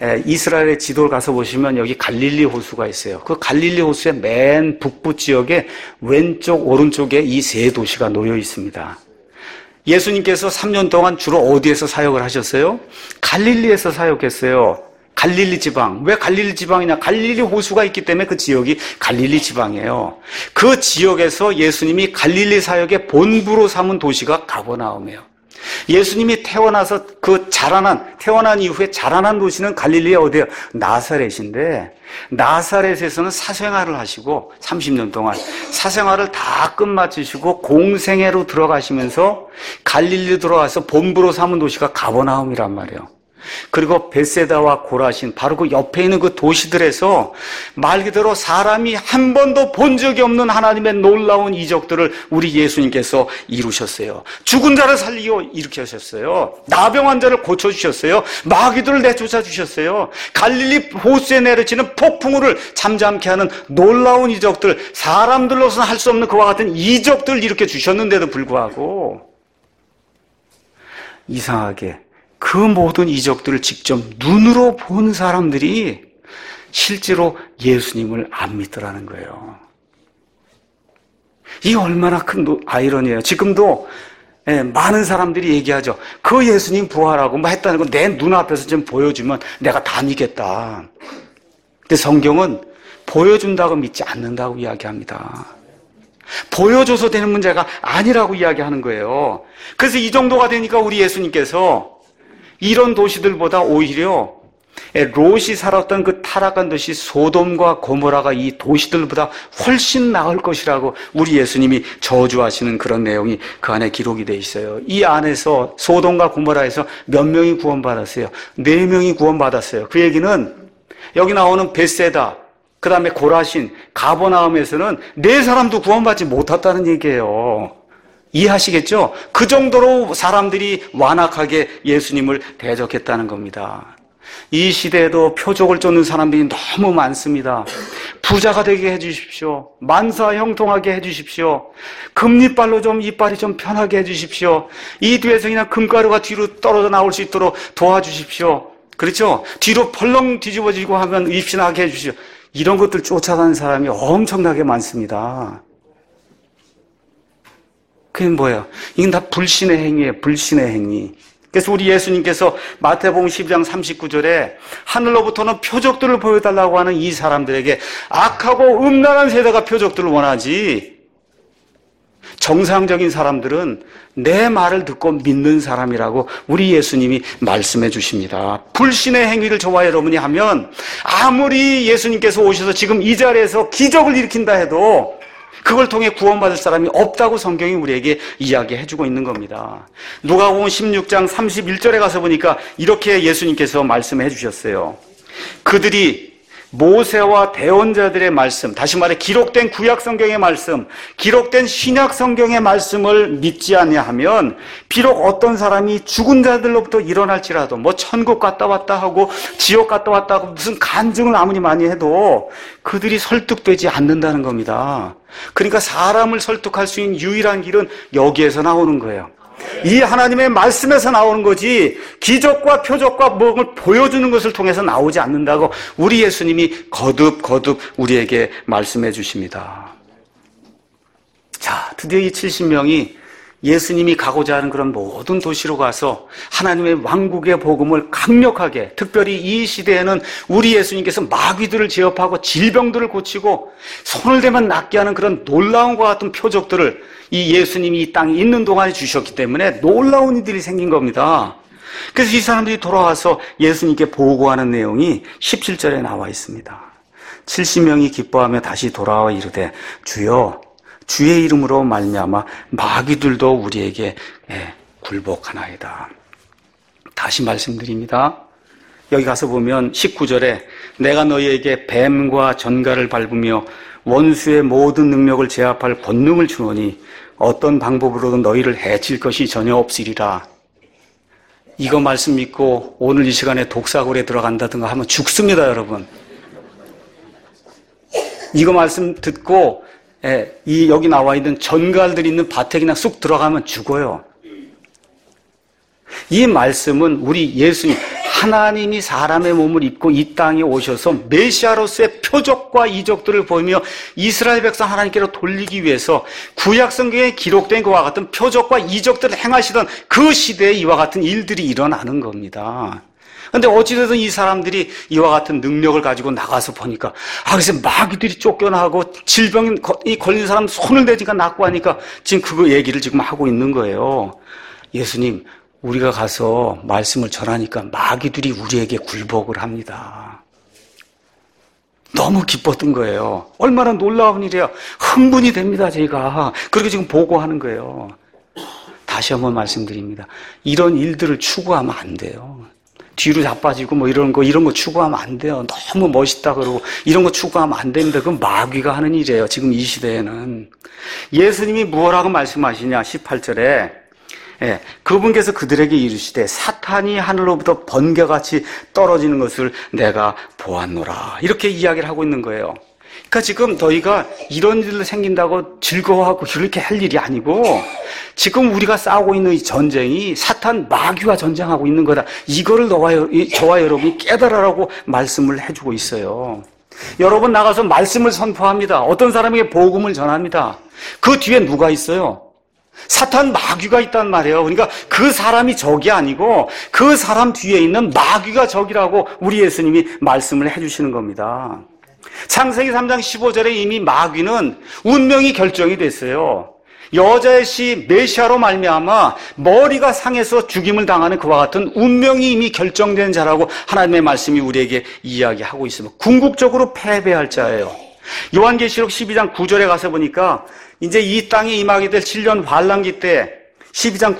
이스라엘의 지도를 가서 보시면 여기 갈릴리 호수가 있어요. 그 갈릴리 호수의 맨 북부 지역에 왼쪽 오른쪽에 이 세 도시가 놓여 있습니다. 예수님께서 3년 동안 주로 어디에서 사역을 하셨어요? 갈릴리에서 사역했어요. 갈릴리 지방. 왜 갈릴리 지방이냐? 갈릴리 호수가 있기 때문에 그 지역이 갈릴리 지방이에요. 그 지역에서 예수님이 갈릴리 사역의 본부로 삼은 도시가 가버나움이에요. 예수님이 태어나서 태어난 이후에 자라난 도시는 갈릴리의 어디예요? 나사렛인데, 나사렛에서는 사생활을 하시고 30년 동안 사생활을 다 끝마치시고 공생애로 들어가시면서 갈릴리 들어가서 본부로 삼은 도시가 가버나움이란 말이에요. 그리고 벳세다와 고라신, 바로 그 옆에 있는 그 도시들에서 말 그대로 사람이 한 번도 본 적이 없는 하나님의 놀라운 이적들을 우리 예수님께서 이루셨어요. 죽은 자를 살리고 일으키셨어요. 나병 환자를 고쳐주셨어요. 마귀들을 내쫓아 주셨어요. 갈릴리 호수에 내려치는 폭풍우를 잠잠케 하는 놀라운 이적들, 사람들로서는 할 수 없는 그와 같은 이적들을 일으켜 주셨는데도 불구하고 이상하게 그 모든 이적들을 직접 눈으로 본 사람들이 실제로 예수님을 안 믿더라는 거예요. 이게 얼마나 큰 아이러니예요. 지금도 많은 사람들이 얘기하죠. 그 예수님 부활하고 뭐 했다는 거 내 눈앞에서 좀 보여주면 내가 다 믿겠다. 근데 성경은 보여준다고 믿지 않는다고 이야기합니다. 보여줘서 되는 문제가 아니라고 이야기하는 거예요. 그래서 이 정도가 되니까 우리 예수님께서 이런 도시들보다 오히려 롯이 살았던 그 타락한 도시 소돔과 고모라가 이 도시들보다 훨씬 나을 것이라고 우리 예수님이 저주하시는 그런 내용이 그 안에 기록이 돼 있어요. 이 안에서 소돔과 고모라에서 몇 명이 구원받았어요? 4명이 구원받았어요. 그 얘기는 여기 나오는 벳세다, 그 다음에 고라신, 가버나움에서는 4사람도 구원받지 못했다는 얘기예요. 이해하시겠죠? 그 정도로 사람들이 완악하게 예수님을 대적했다는 겁니다. 이 시대에도 표적을 쫓는 사람들이 너무 많습니다. 부자가 되게 해주십시오. 만사 형통하게 해주십시오. 금리빨로 좀 이빨이 좀 편하게 해주십시오. 이 뒤에서 그냥 금가루가 뒤로 떨어져 나올 수 있도록 도와주십시오. 그렇죠? 뒤로 펄렁 뒤집어지고 하면 입신하게 해주십시오. 이런 것들 쫓아가는 사람이 엄청나게 많습니다. 그게 뭐예요? 이건 다 불신의 행위예요. 불신의 행위. 그래서 우리 예수님께서 마태복음 12장 39절에 하늘로부터는 표적들을 보여달라고 하는 이 사람들에게 악하고 음란한 세대가 표적들을 원하지, 정상적인 사람들은 내 말을 듣고 믿는 사람이라고 우리 예수님이 말씀해 주십니다. 불신의 행위를 저와 여러분이 하면 아무리 예수님께서 오셔서 지금 이 자리에서 기적을 일으킨다 해도 그걸 통해 구원받을 사람이 없다고 성경이 우리에게 이야기해주고 있는 겁니다. 누가복음 16장 31절에 가서 보니까 이렇게 예수님께서 말씀해 주셨어요. 그들이 모세와 대언자들의 말씀, 다시 말해 기록된 구약 성경의 말씀, 기록된 신약 성경의 말씀을 믿지 아니하면 비록 어떤 사람이 죽은 자들로부터 일어날지라도 뭐 천국 갔다 왔다 하고 지옥 갔다 왔다 하고 무슨 간증을 아무리 많이 해도 그들이 설득되지 않는다는 겁니다. 그러니까 사람을 설득할 수 있는 유일한 길은 여기에서 나오는 거예요. 이 하나님의 말씀에서 나오는 거지 기적과 표적과 뭔가를 보여주는 것을 통해서 나오지 않는다고 우리 예수님이 거듭 우리에게 말씀해 주십니다. 자, 드디어 이 70명이 예수님이 가고자 하는 그런 모든 도시로 가서 하나님의 왕국의 복음을 강력하게, 특별히 이 시대에는 우리 예수님께서 마귀들을 제압하고 질병들을 고치고 손을 대면 낫게 하는 그런 놀라운 것 같은 표적들을 이 예수님이 이 땅에 있는 동안에 주셨기 때문에 놀라운 일들이 생긴 겁니다. 그래서 이 사람들이 돌아와서 예수님께 보고하는 내용이 17절에 나와 있습니다. 70명이 기뻐하며 다시 돌아와 이르되 주여 주의 이름으로 말미암아 마귀들도 우리에게 굴복하나이다. 다시 말씀드립니다. 여기 가서 보면 19절에 내가 너희에게 뱀과 전갈을 밟으며 원수의 모든 능력을 제압할 권능을 주노니 어떤 방법으로든 너희를 해칠 것이 전혀 없으리라. 이거 말씀 믿고 오늘 이 시간에 독사골에 들어간다든가 하면 죽습니다, 여러분. 이거 말씀 듣고 여기 나와 있는 전갈들이 있는 밭에 그냥 쑥 들어가면 죽어요. 이 말씀은 우리 예수님, 하나님이 사람의 몸을 입고 이 땅에 오셔서 메시아로서의 표적과 이적들을 보이며 이스라엘 백성 하나님께로 돌리기 위해서 구약 성경에 기록된 것과 같은 표적과 이적들을 행하시던 그 시대에 이와 같은 일들이 일어나는 겁니다. 근데 어찌되든 이 사람들이 이와 같은 능력을 가지고 나가서 보니까, 그래서 마귀들이 쫓겨나고 질병이 걸린 사람 손을 대니까 낫고 하니까 지금 그거 얘기를 지금 하고 있는 거예요. 예수님, 우리가 가서 말씀을 전하니까 마귀들이 우리에게 굴복을 합니다. 너무 기뻤던 거예요. 얼마나 놀라운 일이에요. 흥분이 됩니다, 제가. 그렇게 지금 보고하는 거예요. 다시 한번 말씀드립니다. 이런 일들을 추구하면 안 돼요. 뒤로 자빠지고 뭐 이런 거 추구하면 안 돼요. 너무 멋있다 그러고 이런 거 추구하면 안 됩니다. 그건 마귀가 하는 일이에요. 지금 이 시대에는. 예수님이 무엇라고 말씀하시냐? 18절에 그분께서 그들에게 이르시되 사탄이 하늘로부터 번개같이 떨어지는 것을 내가 보았노라. 이렇게 이야기를 하고 있는 거예요. 그러니까 지금 너희가 이런 일로 생긴다고 즐거워하고 그렇게 할 일이 아니고 지금 우리가 싸우고 있는 이 전쟁이 사탄 마귀와 전쟁하고 있는 거다. 이거를 저와 여러분이 깨달으라고 말씀을 해주고 있어요. 여러분 나가서 말씀을 선포합니다. 어떤 사람에게 복음을 전합니다. 그 뒤에 누가 있어요? 사탄 마귀가 있단 말이에요. 그러니까 그 사람이 적이 아니고 그 사람 뒤에 있는 마귀가 적이라고 우리 예수님이 말씀을 해주시는 겁니다. 창세기 3장 15절에 이미 마귀는 운명이 결정이 됐어요. 여자의 씨 메시아로 말미암아 머리가 상해서 죽임을 당하는 그와 같은 운명이 이미 결정된 자라고 하나님의 말씀이 우리에게 이야기하고 있습니다. 궁극적으로 패배할 자예요. 요한계시록 12장 9절에 가서 보니까 이제 이 땅에 임하게 될 7년 환란기 때 12장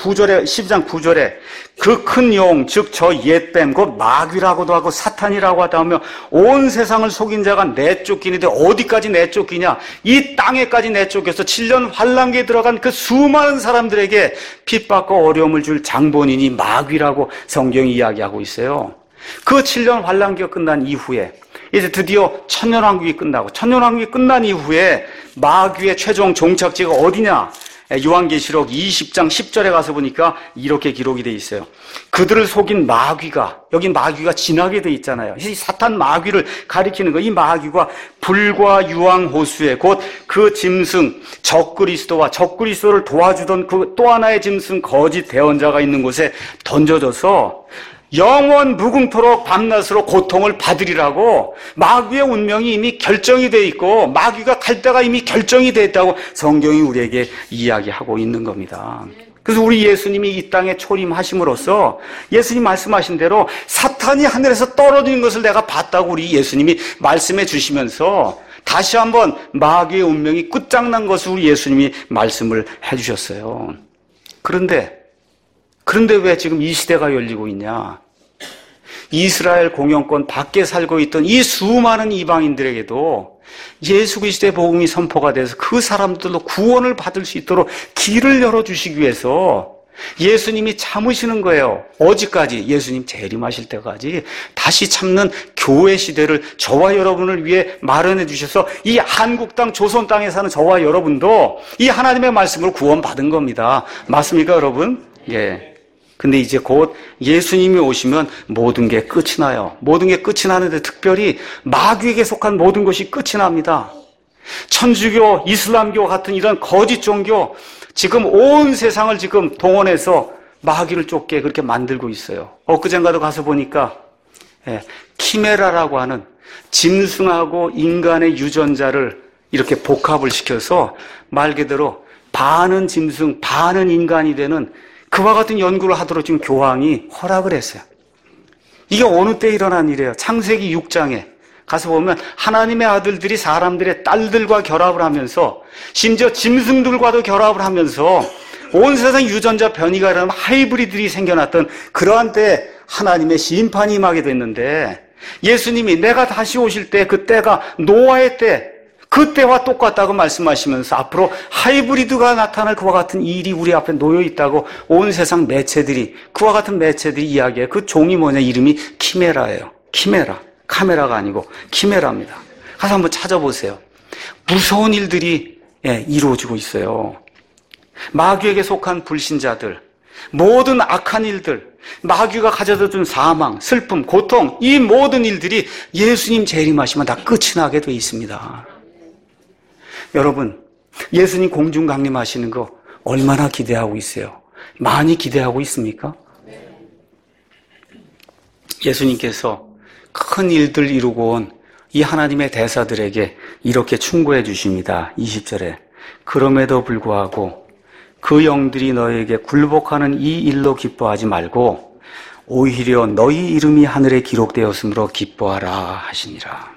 9절에 그 큰 용, 즉 저 옛뱀, 곧 마귀라고도 하고 사탄이라고 하다 하며 온 세상을 속인 자가 내쫓기는데 어디까지 내쫓기냐? 이 땅에까지 내쫓겨서 7년 환란기에 들어간 그 수많은 사람들에게 핍박과 어려움을 줄 장본인이 마귀라고 성경이 이야기하고 있어요. 그 7년 환란기가 끝난 이후에 이제 드디어 천년왕국이 끝나고 천년왕국이 끝난 이후에 마귀의 최종 종착지가 어디냐? 요한계시록 20장 10절에 가서 보니까 이렇게 기록이 돼 있어요. 그들을 속인 마귀가, 여기 마귀가 지나게 돼 있잖아요. 이 사탄 마귀를 가리키는 거. 이 마귀가 불과 유황 호수에 곧 그 짐승 적그리스도와 적그리스도를 도와주던 그 또 하나의 짐승 거짓 대언자가 있는 곳에 던져져서 영원 무궁토록 밤낮으로 고통을 받으리라고 마귀의 운명이 이미 결정이 돼 있고 마귀가 갈 때가 이미 결정이 돼 있다고 성경이 우리에게 이야기하고 있는 겁니다. 그래서 우리 예수님이 이 땅에 초림하심으로써 예수님 말씀하신 대로 사탄이 하늘에서 떨어지는 것을 내가 봤다고 우리 예수님이 말씀해 주시면서 다시 한번 마귀의 운명이 끝장난 것을 우리 예수님이 말씀을 해 주셨어요. 그런데 왜 지금 이 시대가 열리고 있냐? 이스라엘 공영권 밖에 살고 있던 이 수많은 이방인들에게도 예수 그리스도의 복음이 선포가 돼서 그 사람들도 구원을 받을 수 있도록 길을 열어주시기 위해서 예수님이 참으시는 거예요. 어디까지? 예수님 재림하실 때까지 다시 참는 교회 시대를 저와 여러분을 위해 마련해 주셔서 이 한국 땅 조선 땅에 사는 저와 여러분도 이 하나님의 말씀으로 구원받은 겁니다. 맞습니까, 여러분? 예. 근데 이제 곧 예수님이 오시면 모든 게 끝이 나요. 모든 게 끝이 나는데 특별히 마귀에게 속한 모든 것이 끝이 납니다. 천주교, 이슬람교 같은 이런 거짓 종교, 지금 온 세상을 지금 동원해서 마귀를 쫓게 그렇게 만들고 있어요. 엊그젠가도 가서 보니까 키메라라고 하는 짐승하고 인간의 유전자를 이렇게 복합을 시켜서 말 그대로 반은 짐승, 반은 인간이 되는 그와 같은 연구를 하도록 지금 교황이 허락을 했어요. 이게 어느 때 일어난 일이에요? 창세기 6장에 가서 보면 하나님의 아들들이 사람들의 딸들과 결합을 하면서 심지어 짐승들과도 결합을 하면서 온 세상 유전자 변이가 일어나면 하이브리드들이 생겨났던 그러한 때 하나님의 심판이 임하게 됐는데 예수님이 내가 다시 오실 때 그때가 노아의 때 그때와 똑같다고 말씀하시면서 앞으로 하이브리드가 나타날 그와 같은 일이 우리 앞에 놓여 있다고 온 세상 매체들이 그와 같은 매체들이 이야기해요. 그 종이 뭐냐? 이름이 키메라예요. 키메라. 카메라가 아니고 키메라입니다. 가서 한번 찾아보세요. 무서운 일들이 이루어지고 있어요. 마귀에게 속한 불신자들, 모든 악한 일들, 마귀가 가져다 준 사망, 슬픔, 고통, 이 모든 일들이 예수님 재림하시면 다 끝이 나게 돼 있습니다. 여러분, 예수님 공중 강림하시는 거 얼마나 기대하고 있어요? 많이 기대하고 있습니까? 예수님께서 큰 일들 이루고 온 이 하나님의 대사들에게 이렇게 충고해 주십니다. 20절에 그럼에도 불구하고 그 영들이 너에게 굴복하는 이 일로 기뻐하지 말고 오히려 너희 이름이 하늘에 기록되었으므로 기뻐하라 하시니라.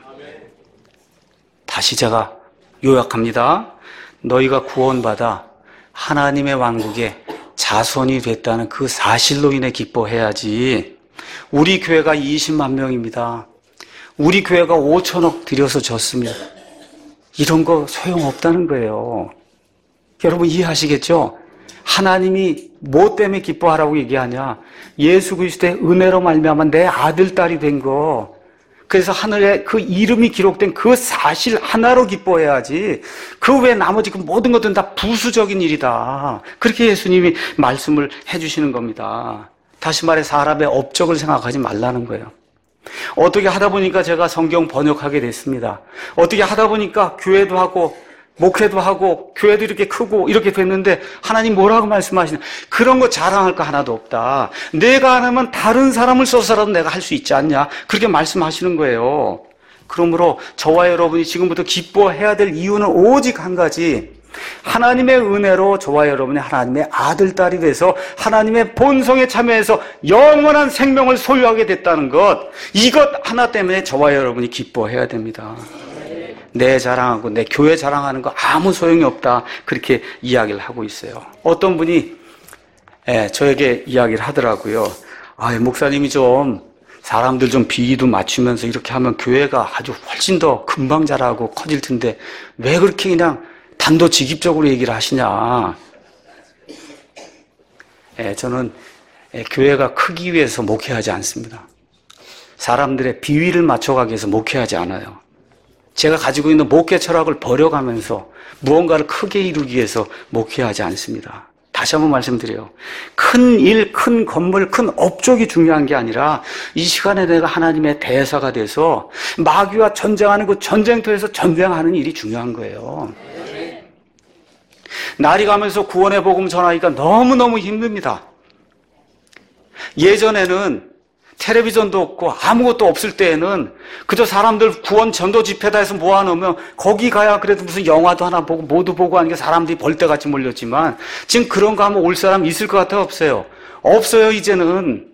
다시 제가 요약합니다. 너희가 구원받아 하나님의 왕국의 자손이 됐다는 그 사실로 인해 기뻐해야지. 우리 교회가 20만 명입니다. 우리 교회가 5천억 들여서 졌습니다. 이런 거 소용없다는 거예요. 여러분 이해하시겠죠? 하나님이 뭐 때문에 기뻐하라고 얘기하냐? 예수 그리스도의 은혜로 말미암아 내 아들, 딸이 된 거. 그래서 하늘에 그 이름이 기록된 그 사실 하나로 기뻐해야지. 그 외에 나머지 그 모든 것들은 다 부수적인 일이다. 그렇게 예수님이 말씀을 해주시는 겁니다. 다시 말해 사람의 업적을 생각하지 말라는 거예요. 어떻게 하다 보니까 제가 성경 번역하게 됐습니다. 어떻게 하다 보니까 교회도 하고 목회도 하고 교회도 이렇게 크고 이렇게 됐는데 하나님 뭐라고 말씀하시냐? 그런 거 자랑할 거 하나도 없다. 내가 안 하면 다른 사람을 써서라도 내가 할 수 있지 않냐? 그렇게 말씀하시는 거예요. 그러므로 저와 여러분이 지금부터 기뻐해야 될 이유는 오직 한 가지. 하나님의 은혜로 저와 여러분이 하나님의 아들, 딸이 돼서 하나님의 본성에 참여해서 영원한 생명을 소유하게 됐다는 것, 이것 하나 때문에 저와 여러분이 기뻐해야 됩니다. 내 자랑하고 내 교회 자랑하는 거 아무 소용이 없다. 그렇게 이야기를 하고 있어요. 어떤 분이 저에게 이야기를 하더라고요. 목사님이 좀 사람들 좀 비위도 맞추면서 이렇게 하면 교회가 아주 훨씬 더 금방 자라고 커질 텐데 왜 그렇게 그냥 단도직입적으로 얘기를 하시냐. 저는 교회가 크기 위해서 목회하지 않습니다. 사람들의 비위를 맞춰가기 위해서 목회하지 않아요. 제가 가지고 있는 목회 철학을 버려가면서 무언가를 크게 이루기 위해서 목회하지 않습니다. 다시 한번 말씀드려요. 큰 일, 큰 건물, 큰 업적이 중요한 게 아니라 이 시간에 내가 하나님의 대사가 돼서 마귀와 전쟁하는 그 전쟁터에서 전쟁하는 일이 중요한 거예요. 날이 가면서 구원의 복음 전하기가 너무너무 힘듭니다. 예전에는 텔레비전도 없고 아무것도 없을 때에는 그저 사람들 구원 전도 집회다 해서 모아놓으면 거기 가야 그래도 무슨 영화도 하나 보고 뭐도 보고 하는 게 사람들이 벌떼같이 몰렸지만 지금 그런 거 하면 올 사람 있을 것 같아요? 없어요? 없어요 이제는.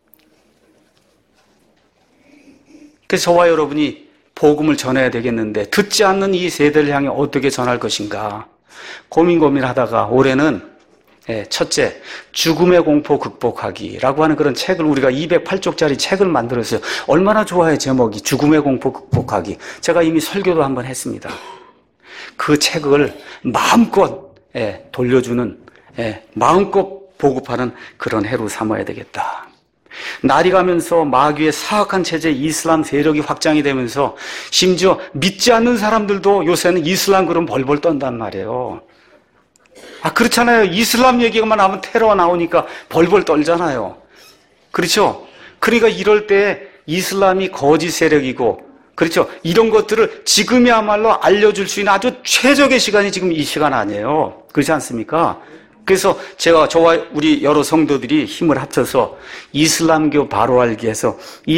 그래서 저와 여러분이 복음을 전해야 되겠는데 듣지 않는 이 세대를 향해 어떻게 전할 것인가 고민하다가 올해는 첫째, 죽음의 공포 극복하기라고 하는 그런 책을 우리가 208쪽짜리 책을 만들었어요. 얼마나 좋아요, 제목이. 죽음의 공포 극복하기. 제가 이미 설교도 한번 했습니다. 그 책을 마음껏 돌려주는, 마음껏 보급하는 그런 해로 삼아야 되겠다. 날이 가면서 마귀의 사악한 체제 이슬람 세력이 확장이 되면서 심지어 믿지 않는 사람들도 요새는 이슬람 그럼 벌벌 떤단 말이에요. 그렇잖아요. 이슬람 얘기만 나오면 테러가 나오니까 벌벌 떨잖아요. 그렇죠? 그러니까 이럴 때 이슬람이 거짓 세력이고, 그렇죠? 이런 것들을 지금이야말로 알려줄 수 있는 아주 최적의 시간이 지금 이 시간 아니에요. 그렇지 않습니까? 그래서 저와 우리 여러 성도들이 힘을 합쳐서 이슬람교 바로 알기에서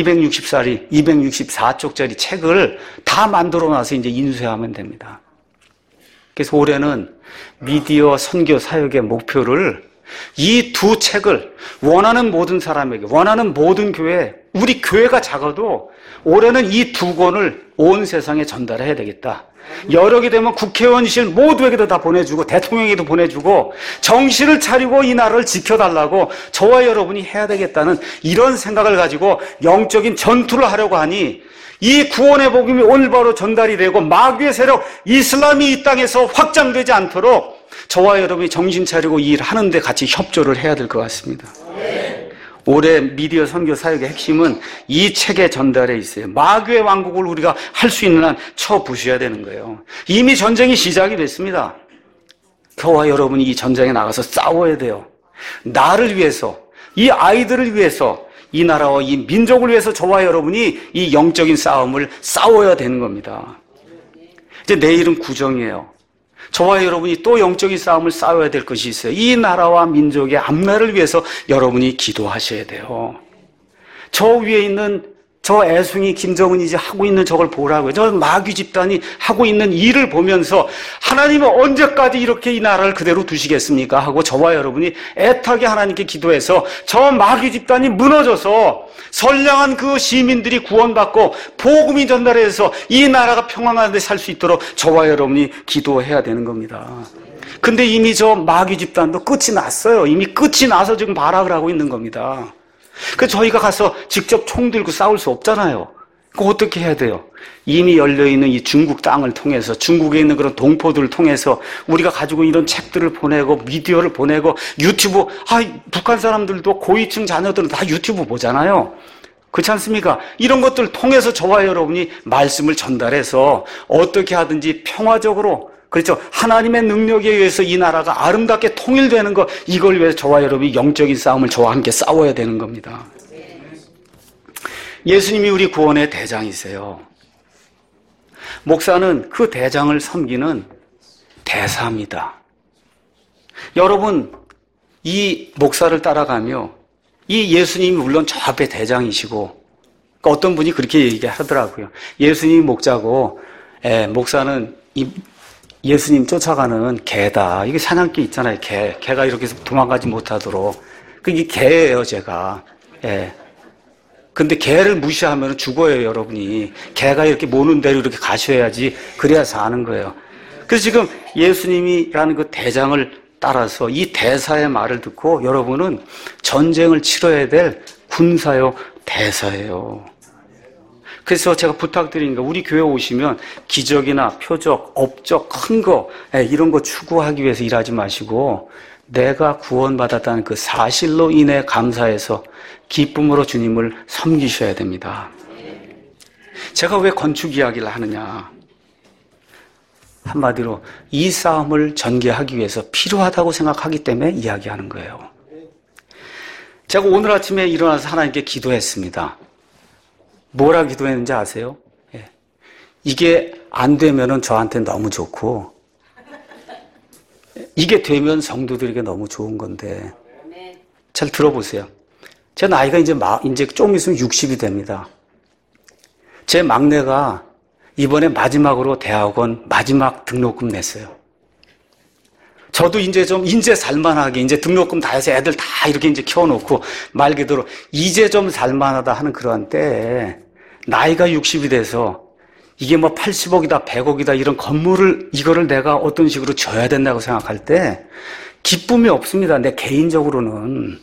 264쪽짜리 책을 다 만들어 놔서 이제 인쇄하면 됩니다. 그래서 올해는 미디어 선교 사역의 목표를 이 두 책을 원하는 모든 사람에게, 원하는 모든 교회, 우리 교회가 작아도 올해는 이 두 권을 온 세상에 전달해야 되겠다. 여러 개 되면 국회의원실 모두에게도 다 보내주고 대통령에게도 보내주고 정신을 차리고 이 나라를 지켜달라고 저와 여러분이 해야 되겠다는 이런 생각을 가지고 영적인 전투를 하려고 하니 이 구원의 복음이 올바로 전달이 되고 마귀의 세력 이슬람이 이 땅에서 확장되지 않도록 저와 여러분이 정신 차리고 이 일을 하는데 같이 협조를 해야 될 것 같습니다. 올해 미디어 선교 사역의 핵심은 이 책의 전달에 있어요. 마귀의 왕국을 우리가 할 수 있는 한 쳐부셔야 되는 거예요. 이미 전쟁이 시작이 됐습니다. 저와 여러분이 이 전쟁에 나가서 싸워야 돼요. 나를 위해서, 이 아이들을 위해서, 이 나라와 이 민족을 위해서 저와 여러분이 이 영적인 싸움을 싸워야 되는 겁니다. 이제 내일은 구정이에요. 저와 여러분이 또 영적인 싸움을 싸워야 될 것이 있어요. 이 나라와 민족의 앞날을 위해서 여러분이 기도하셔야 돼요. 저 위에 있는 저 애송이 김정은이 이제 하고 있는 저걸 보라고요. 저 마귀 집단이 하고 있는 일을 보면서 하나님은 언제까지 이렇게 이 나라를 그대로 두시겠습니까? 하고 저와 여러분이 애타게 하나님께 기도해서 저 마귀 집단이 무너져서 선량한 그 시민들이 구원받고 복음이 전달해서 이 나라가 평안한 데 살 수 있도록 저와 여러분이 기도해야 되는 겁니다. 근데 이미 저 마귀 집단도 끝이 났어요. 이미 끝이 나서 지금 발악을 하고 있는 겁니다. 그래서 저희가 가서 직접 총 들고 싸울 수 없잖아요. 그거 어떻게 해야 돼요? 이미 열려있는 이 중국 땅을 통해서, 중국에 있는 그런 동포들을 통해서 우리가 가지고 이런 책들을 보내고 미디어를 보내고 유튜브, 북한 사람들도 고위층 자녀들은 다 유튜브 보잖아요. 그렇지 않습니까? 이런 것들을 통해서 저와 여러분이 말씀을 전달해서 어떻게 하든지 평화적으로, 그렇죠, 하나님의 능력에 의해서 이 나라가 아름답게 통일되는 것, 이걸 위해서 저와 여러분이 영적인 싸움을 저와 함께 싸워야 되는 겁니다. 예수님이 우리 구원의 대장이세요. 목사는 그 대장을 섬기는 대사입니다. 여러분, 이 목사를 따라가며 이 예수님이 물론 저 앞에 대장이시고, 어떤 분이 그렇게 얘기하더라고요. 예수님이 목자고, 목사는 이 예수님 쫓아가는 개다. 이게 사냥개 있잖아요. 개가 이렇게 해서 도망가지 못하도록. 그게 개예요, 제가. 근데 개를 무시하면 죽어요, 여러분이. 개가 이렇게 모는 대로 이렇게 가셔야지. 그래야 사는 거예요. 그래서 지금 예수님이라는 그 대장을 따라서 이 대사의 말을 듣고 여러분은 전쟁을 치러야 될 군사요, 대사예요. 그래서 제가 부탁드리는 거, 우리 교회 오시면 기적이나 표적, 업적, 큰 거, 이런 거 추구하기 위해서 일하지 마시고 내가 구원받았다는 그 사실로 인해 감사해서 기쁨으로 주님을 섬기셔야 됩니다. 제가 왜 건축 이야기를 하느냐? 한마디로 이 싸움을 전개하기 위해서 필요하다고 생각하기 때문에 이야기하는 거예요. 제가 오늘 아침에 일어나서 하나님께 기도했습니다. 뭐라 기도했는지 아세요? 이게 안 되면은 저한테 너무 좋고, 이게 되면 성도들에게 너무 좋은 건데. 잘 들어보세요. 제 나이가 이제 좀 있으면 60이 됩니다. 제 막내가 이번에 마지막으로 대학원 마지막 등록금 냈어요. 저도 이제 좀 살만하게 이제 등록금 다 해서 애들 다 이렇게 이제 키워놓고 말 그대로 이제 좀 살만하다 하는 그러한 때에 나이가 60이 돼서 이게 뭐 80억이다 100억이다 이런 건물을 이거를 내가 어떤 식으로 줘야 된다고 생각할 때 기쁨이 없습니다. 내 개인적으로는.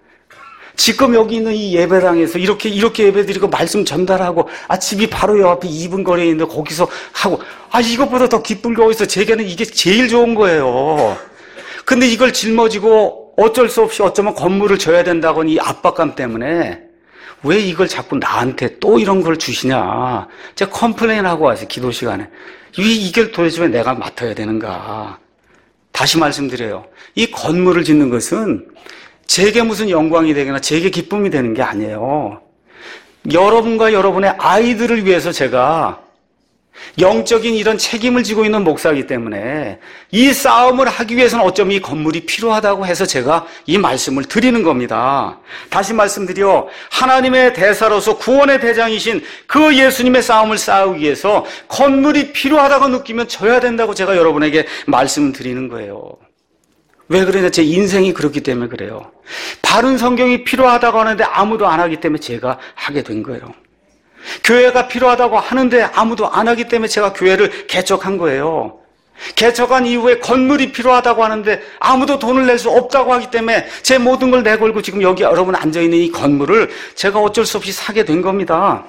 지금 여기 있는 이 예배당에서 이렇게 예배드리고 말씀 전달하고 집이 바로 옆에 2분 거리에 있는데 거기서 하고 이것보다 더 기쁜 게 어딨어. 제게는 이게 제일 좋은 거예요. 근데 이걸 짊어지고 어쩔 수 없이 어쩌면 건물을 줘야 된다고 이 압박감 때문에 왜 이걸 자꾸 나한테 또 이런 걸 주시냐. 제가 컴플레인하고 왔어요. 기도 시간에. 이걸 도대체 왜 내가 맡아야 되는가. 다시 말씀드려요. 이 건물을 짓는 것은 제게 무슨 영광이 되거나 제게 기쁨이 되는 게 아니에요. 여러분과 여러분의 아이들을 위해서 제가 영적인 이런 책임을 지고 있는 목사이기 때문에 이 싸움을 하기 위해서는 어쩌면 이 건물이 필요하다고 해서 제가 이 말씀을 드리는 겁니다. 다시 말씀드려 하나님의 대사로서 구원의 대장이신 그 예수님의 싸움을 싸우기 위해서 건물이 필요하다고 느끼면 져야 된다고 제가 여러분에게 말씀을 드리는 거예요. 왜 그러냐? 제 인생이 그렇기 때문에 그래요. 바른 성경이 필요하다고 하는데 아무도 안 하기 때문에 제가 하게 된 거예요. 교회가 필요하다고 하는데 아무도 안 하기 때문에 제가 교회를 개척한 거예요. 개척한 이후에 건물이 필요하다고 하는데 아무도 돈을 낼 수 없다고 하기 때문에 제 모든 걸 내걸고 지금 여기 여러분 앉아있는 이 건물을 제가 어쩔 수 없이 사게 된 겁니다.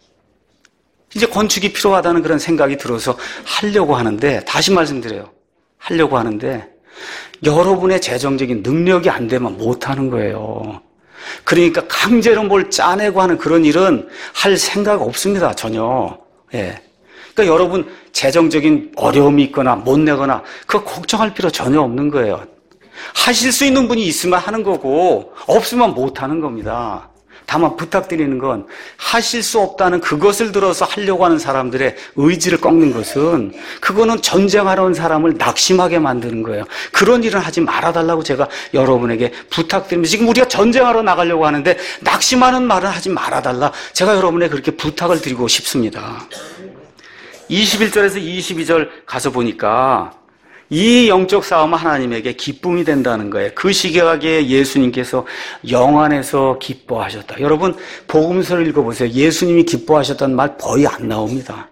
이제 건축이 필요하다는 그런 생각이 들어서 하려고 하는데, 다시 말씀드려요. 하려고 하는데 여러분의 재정적인 능력이 안 되면 못하는 거예요. 그러니까 강제로 뭘 짜내고 하는 그런 일은 할 생각 없습니다. 전혀. 그러니까 여러분 재정적인 어려움이 있거나 못 내거나 그거 걱정할 필요 전혀 없는 거예요. 하실 수 있는 분이 있으면 하는 거고 없으면 못 하는 겁니다. 다만 부탁드리는 건 하실 수 없다는 그것을 들어서 하려고 하는 사람들의 의지를 꺾는 것은 그거는 전쟁하러 온 사람을 낙심하게 만드는 거예요. 그런 일은 하지 말아달라고 제가 여러분에게 부탁드립니다. 지금 우리가 전쟁하러 나가려고 하는데 낙심하는 말은 하지 말아달라. 제가 여러분에게 그렇게 부탁을 드리고 싶습니다. 21절에서 22절 가서 보니까 이 영적 싸움은 하나님에게 기쁨이 된다는 거예요. 그 시기에 예수님께서 영안에서 기뻐하셨다. 여러분 복음서를 읽어보세요. 예수님이 기뻐하셨다는 말 거의 안 나옵니다.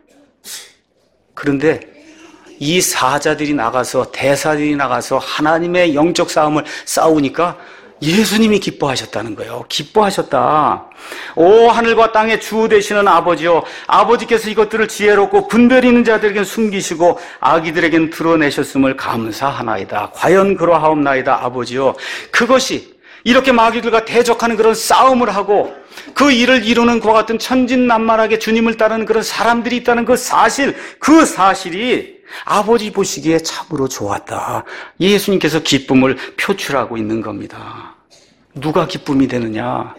그런데 이 사자들이 나가서 대사들이 나가서 하나님의 영적 싸움을 싸우니까 예수님이 기뻐하셨다는 거예요. 기뻐하셨다. 오 하늘과 땅의 주 되시는 아버지요, 아버지께서 이것들을 지혜롭고 분별 있는 자들에게는 숨기시고 아기들에게는 드러내셨음을 감사하나이다. 과연 그러하옵나이다. 아버지요, 그것이 이렇게 마귀들과 대적하는 그런 싸움을 하고 그 일을 이루는 그와 같은 천진난만하게 주님을 따르는 그런 사람들이 있다는 그 사실이 아버지 보시기에 참으로 좋았다. 예수님께서 기쁨을 표출하고 있는 겁니다. 누가 기쁨이 되느냐?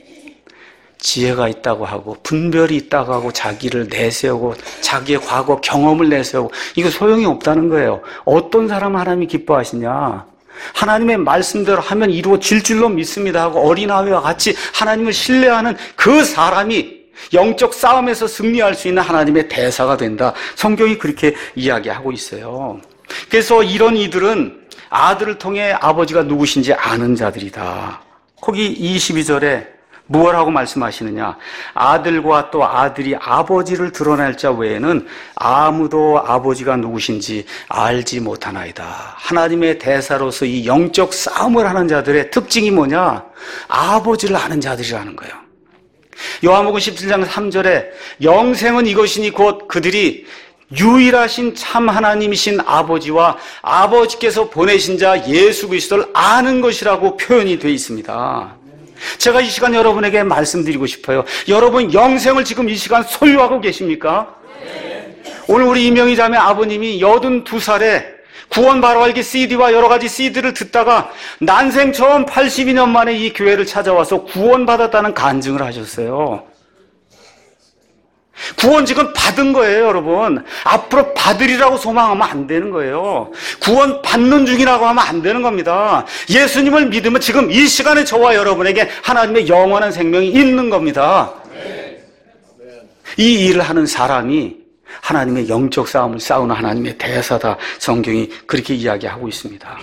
지혜가 있다고 하고 분별이 있다고 하고 자기를 내세우고 자기의 과거 경험을 내세우고 이거 소용이 없다는 거예요. 어떤 사람을 하나님이 기뻐하시냐? 하나님의 말씀대로 하면 이루어질 줄로 믿습니다 하고 어린아이와 같이 하나님을 신뢰하는 그 사람이 영적 싸움에서 승리할 수 있는 하나님의 대사가 된다. 성경이 그렇게 이야기하고 있어요. 그래서 이런 이들은 아들을 통해 아버지가 누구신지 아는 자들이다. 거기 22절에 무엇하고 말씀하시느냐? 아들과 또 아들이 아버지를 드러낼 자 외에는 아무도 아버지가 누구신지 알지 못하나이다. 하나님의 대사로서 이 영적 싸움을 하는 자들의 특징이 뭐냐? 아버지를 아는 자들이라는 거예요. 요한복음 17장 3절에 영생은 이것이니 곧 그들이 유일하신 참 하나님이신 아버지와 아버지께서 보내신 자 예수 그리스도를 아는 것이라고 표현이 되어 있습니다. 제가 이 시간 여러분에게 말씀드리고 싶어요. 여러분 영생을 지금 이 시간 소유하고 계십니까? 네. 오늘 우리 이명희 자매 아버님이 82살에 구원 바로 알기 CD와 여러 가지 CD를 듣다가 난생 처음 82년 만에 이 교회를 찾아와서 구원받았다는 간증을 하셨어요. 구원 지금 받은 거예요, 여러분. 앞으로 받으리라고 소망하면 안 되는 거예요. 구원 받는 중이라고 하면 안 되는 겁니다. 예수님을 믿으면 지금 이 시간에 저와 여러분에게 하나님의 영원한 생명이 있는 겁니다. 이 일을 하는 사람이 하나님의 영적 싸움을 싸우는 하나님의 대사다. 성경이 그렇게 이야기하고 있습니다.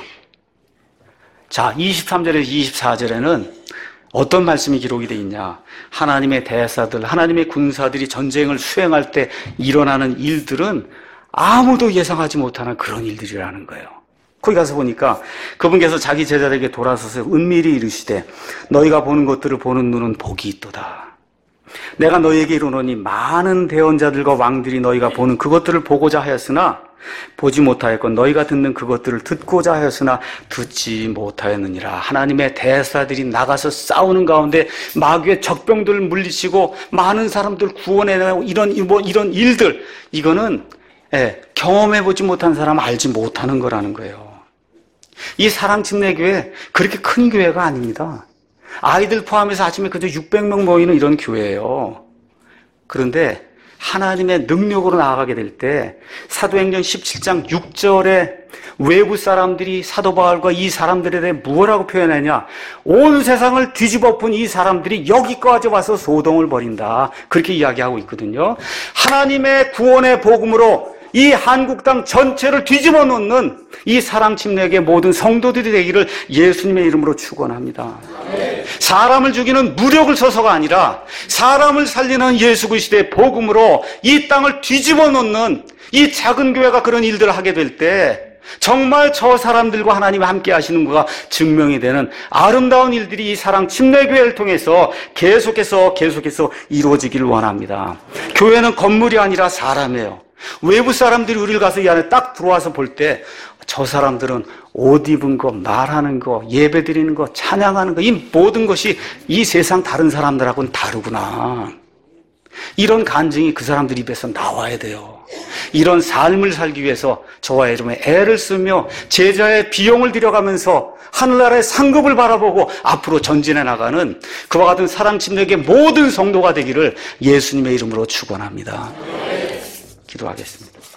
자, 23절에서 24절에는 어떤 말씀이 기록이 되어 있냐? 하나님의 대사들, 하나님의 군사들이 전쟁을 수행할 때 일어나는 일들은 아무도 예상하지 못하는 그런 일들이라는 거예요. 거기 가서 보니까 그분께서 자기 제자들에게 돌아서서 은밀히 이르시되 너희가 보는 것들을 보는 눈은 복이 있도다. 내가 너희에게 이르노니 많은 대언자들과 왕들이 너희가 보는 그것들을 보고자 하였으나 보지 못하였고 너희가 듣는 그것들을 듣고자 하였으나 듣지 못하였느니라. 하나님의 대사들이 나가서 싸우는 가운데 마귀의 적병들을 물리치고 많은 사람들 구원해내고 이런 일들, 이거는 경험해보지 못한 사람 알지 못하는 거라는 거예요. 이 사랑침례교회 그렇게 큰 교회가 아닙니다. 아이들 포함해서 아침에 그저 600명 모이는 이런 교회예요. 그런데 하나님의 능력으로 나아가게 될 때 사도행전 17장 6절에 외부 사람들이 사도 바울과 이 사람들에 대해 무엇라고 표현하냐? 온 세상을 뒤집어엎은 이 사람들이 여기까지 와서 소동을 벌인다. 그렇게 이야기하고 있거든요. 하나님의 구원의 복음으로 이 한국 땅 전체를 뒤집어 놓는 이 사랑침례교의 모든 성도들이 되기를 예수님의 이름으로 축원합니다. 사람을 죽이는 무력을 써서가 아니라 사람을 살리는 예수 그리스도의 복음으로 이 땅을 뒤집어 놓는 이 작은 교회가 그런 일들을 하게 될 때 정말 저 사람들과 하나님이 함께 하시는 거가 증명이 되는 아름다운 일들이 이 사랑침례교회를 통해서 계속해서 이루어지기를 원합니다. 교회는 건물이 아니라 사람이에요. 외부 사람들이 우리를 가서 이 안에 딱 들어와서 볼 때 저 사람들은 옷 입은 거, 말하는 거, 예배 드리는 거, 찬양하는 거, 이 모든 것이 이 세상 다른 사람들하고는 다르구나. 이런 간증이 그 사람들 입에서 나와야 돼요. 이런 삶을 살기 위해서 저와 여러분의 애를 쓰며 제자의 비용을 들여가면서 하늘나라의 상급을 바라보고 앞으로 전진해 나가는 그와 같은 사랑 침략의 모든 성도가 되기를 예수님의 이름으로 축원합니다. 기도하겠습니다.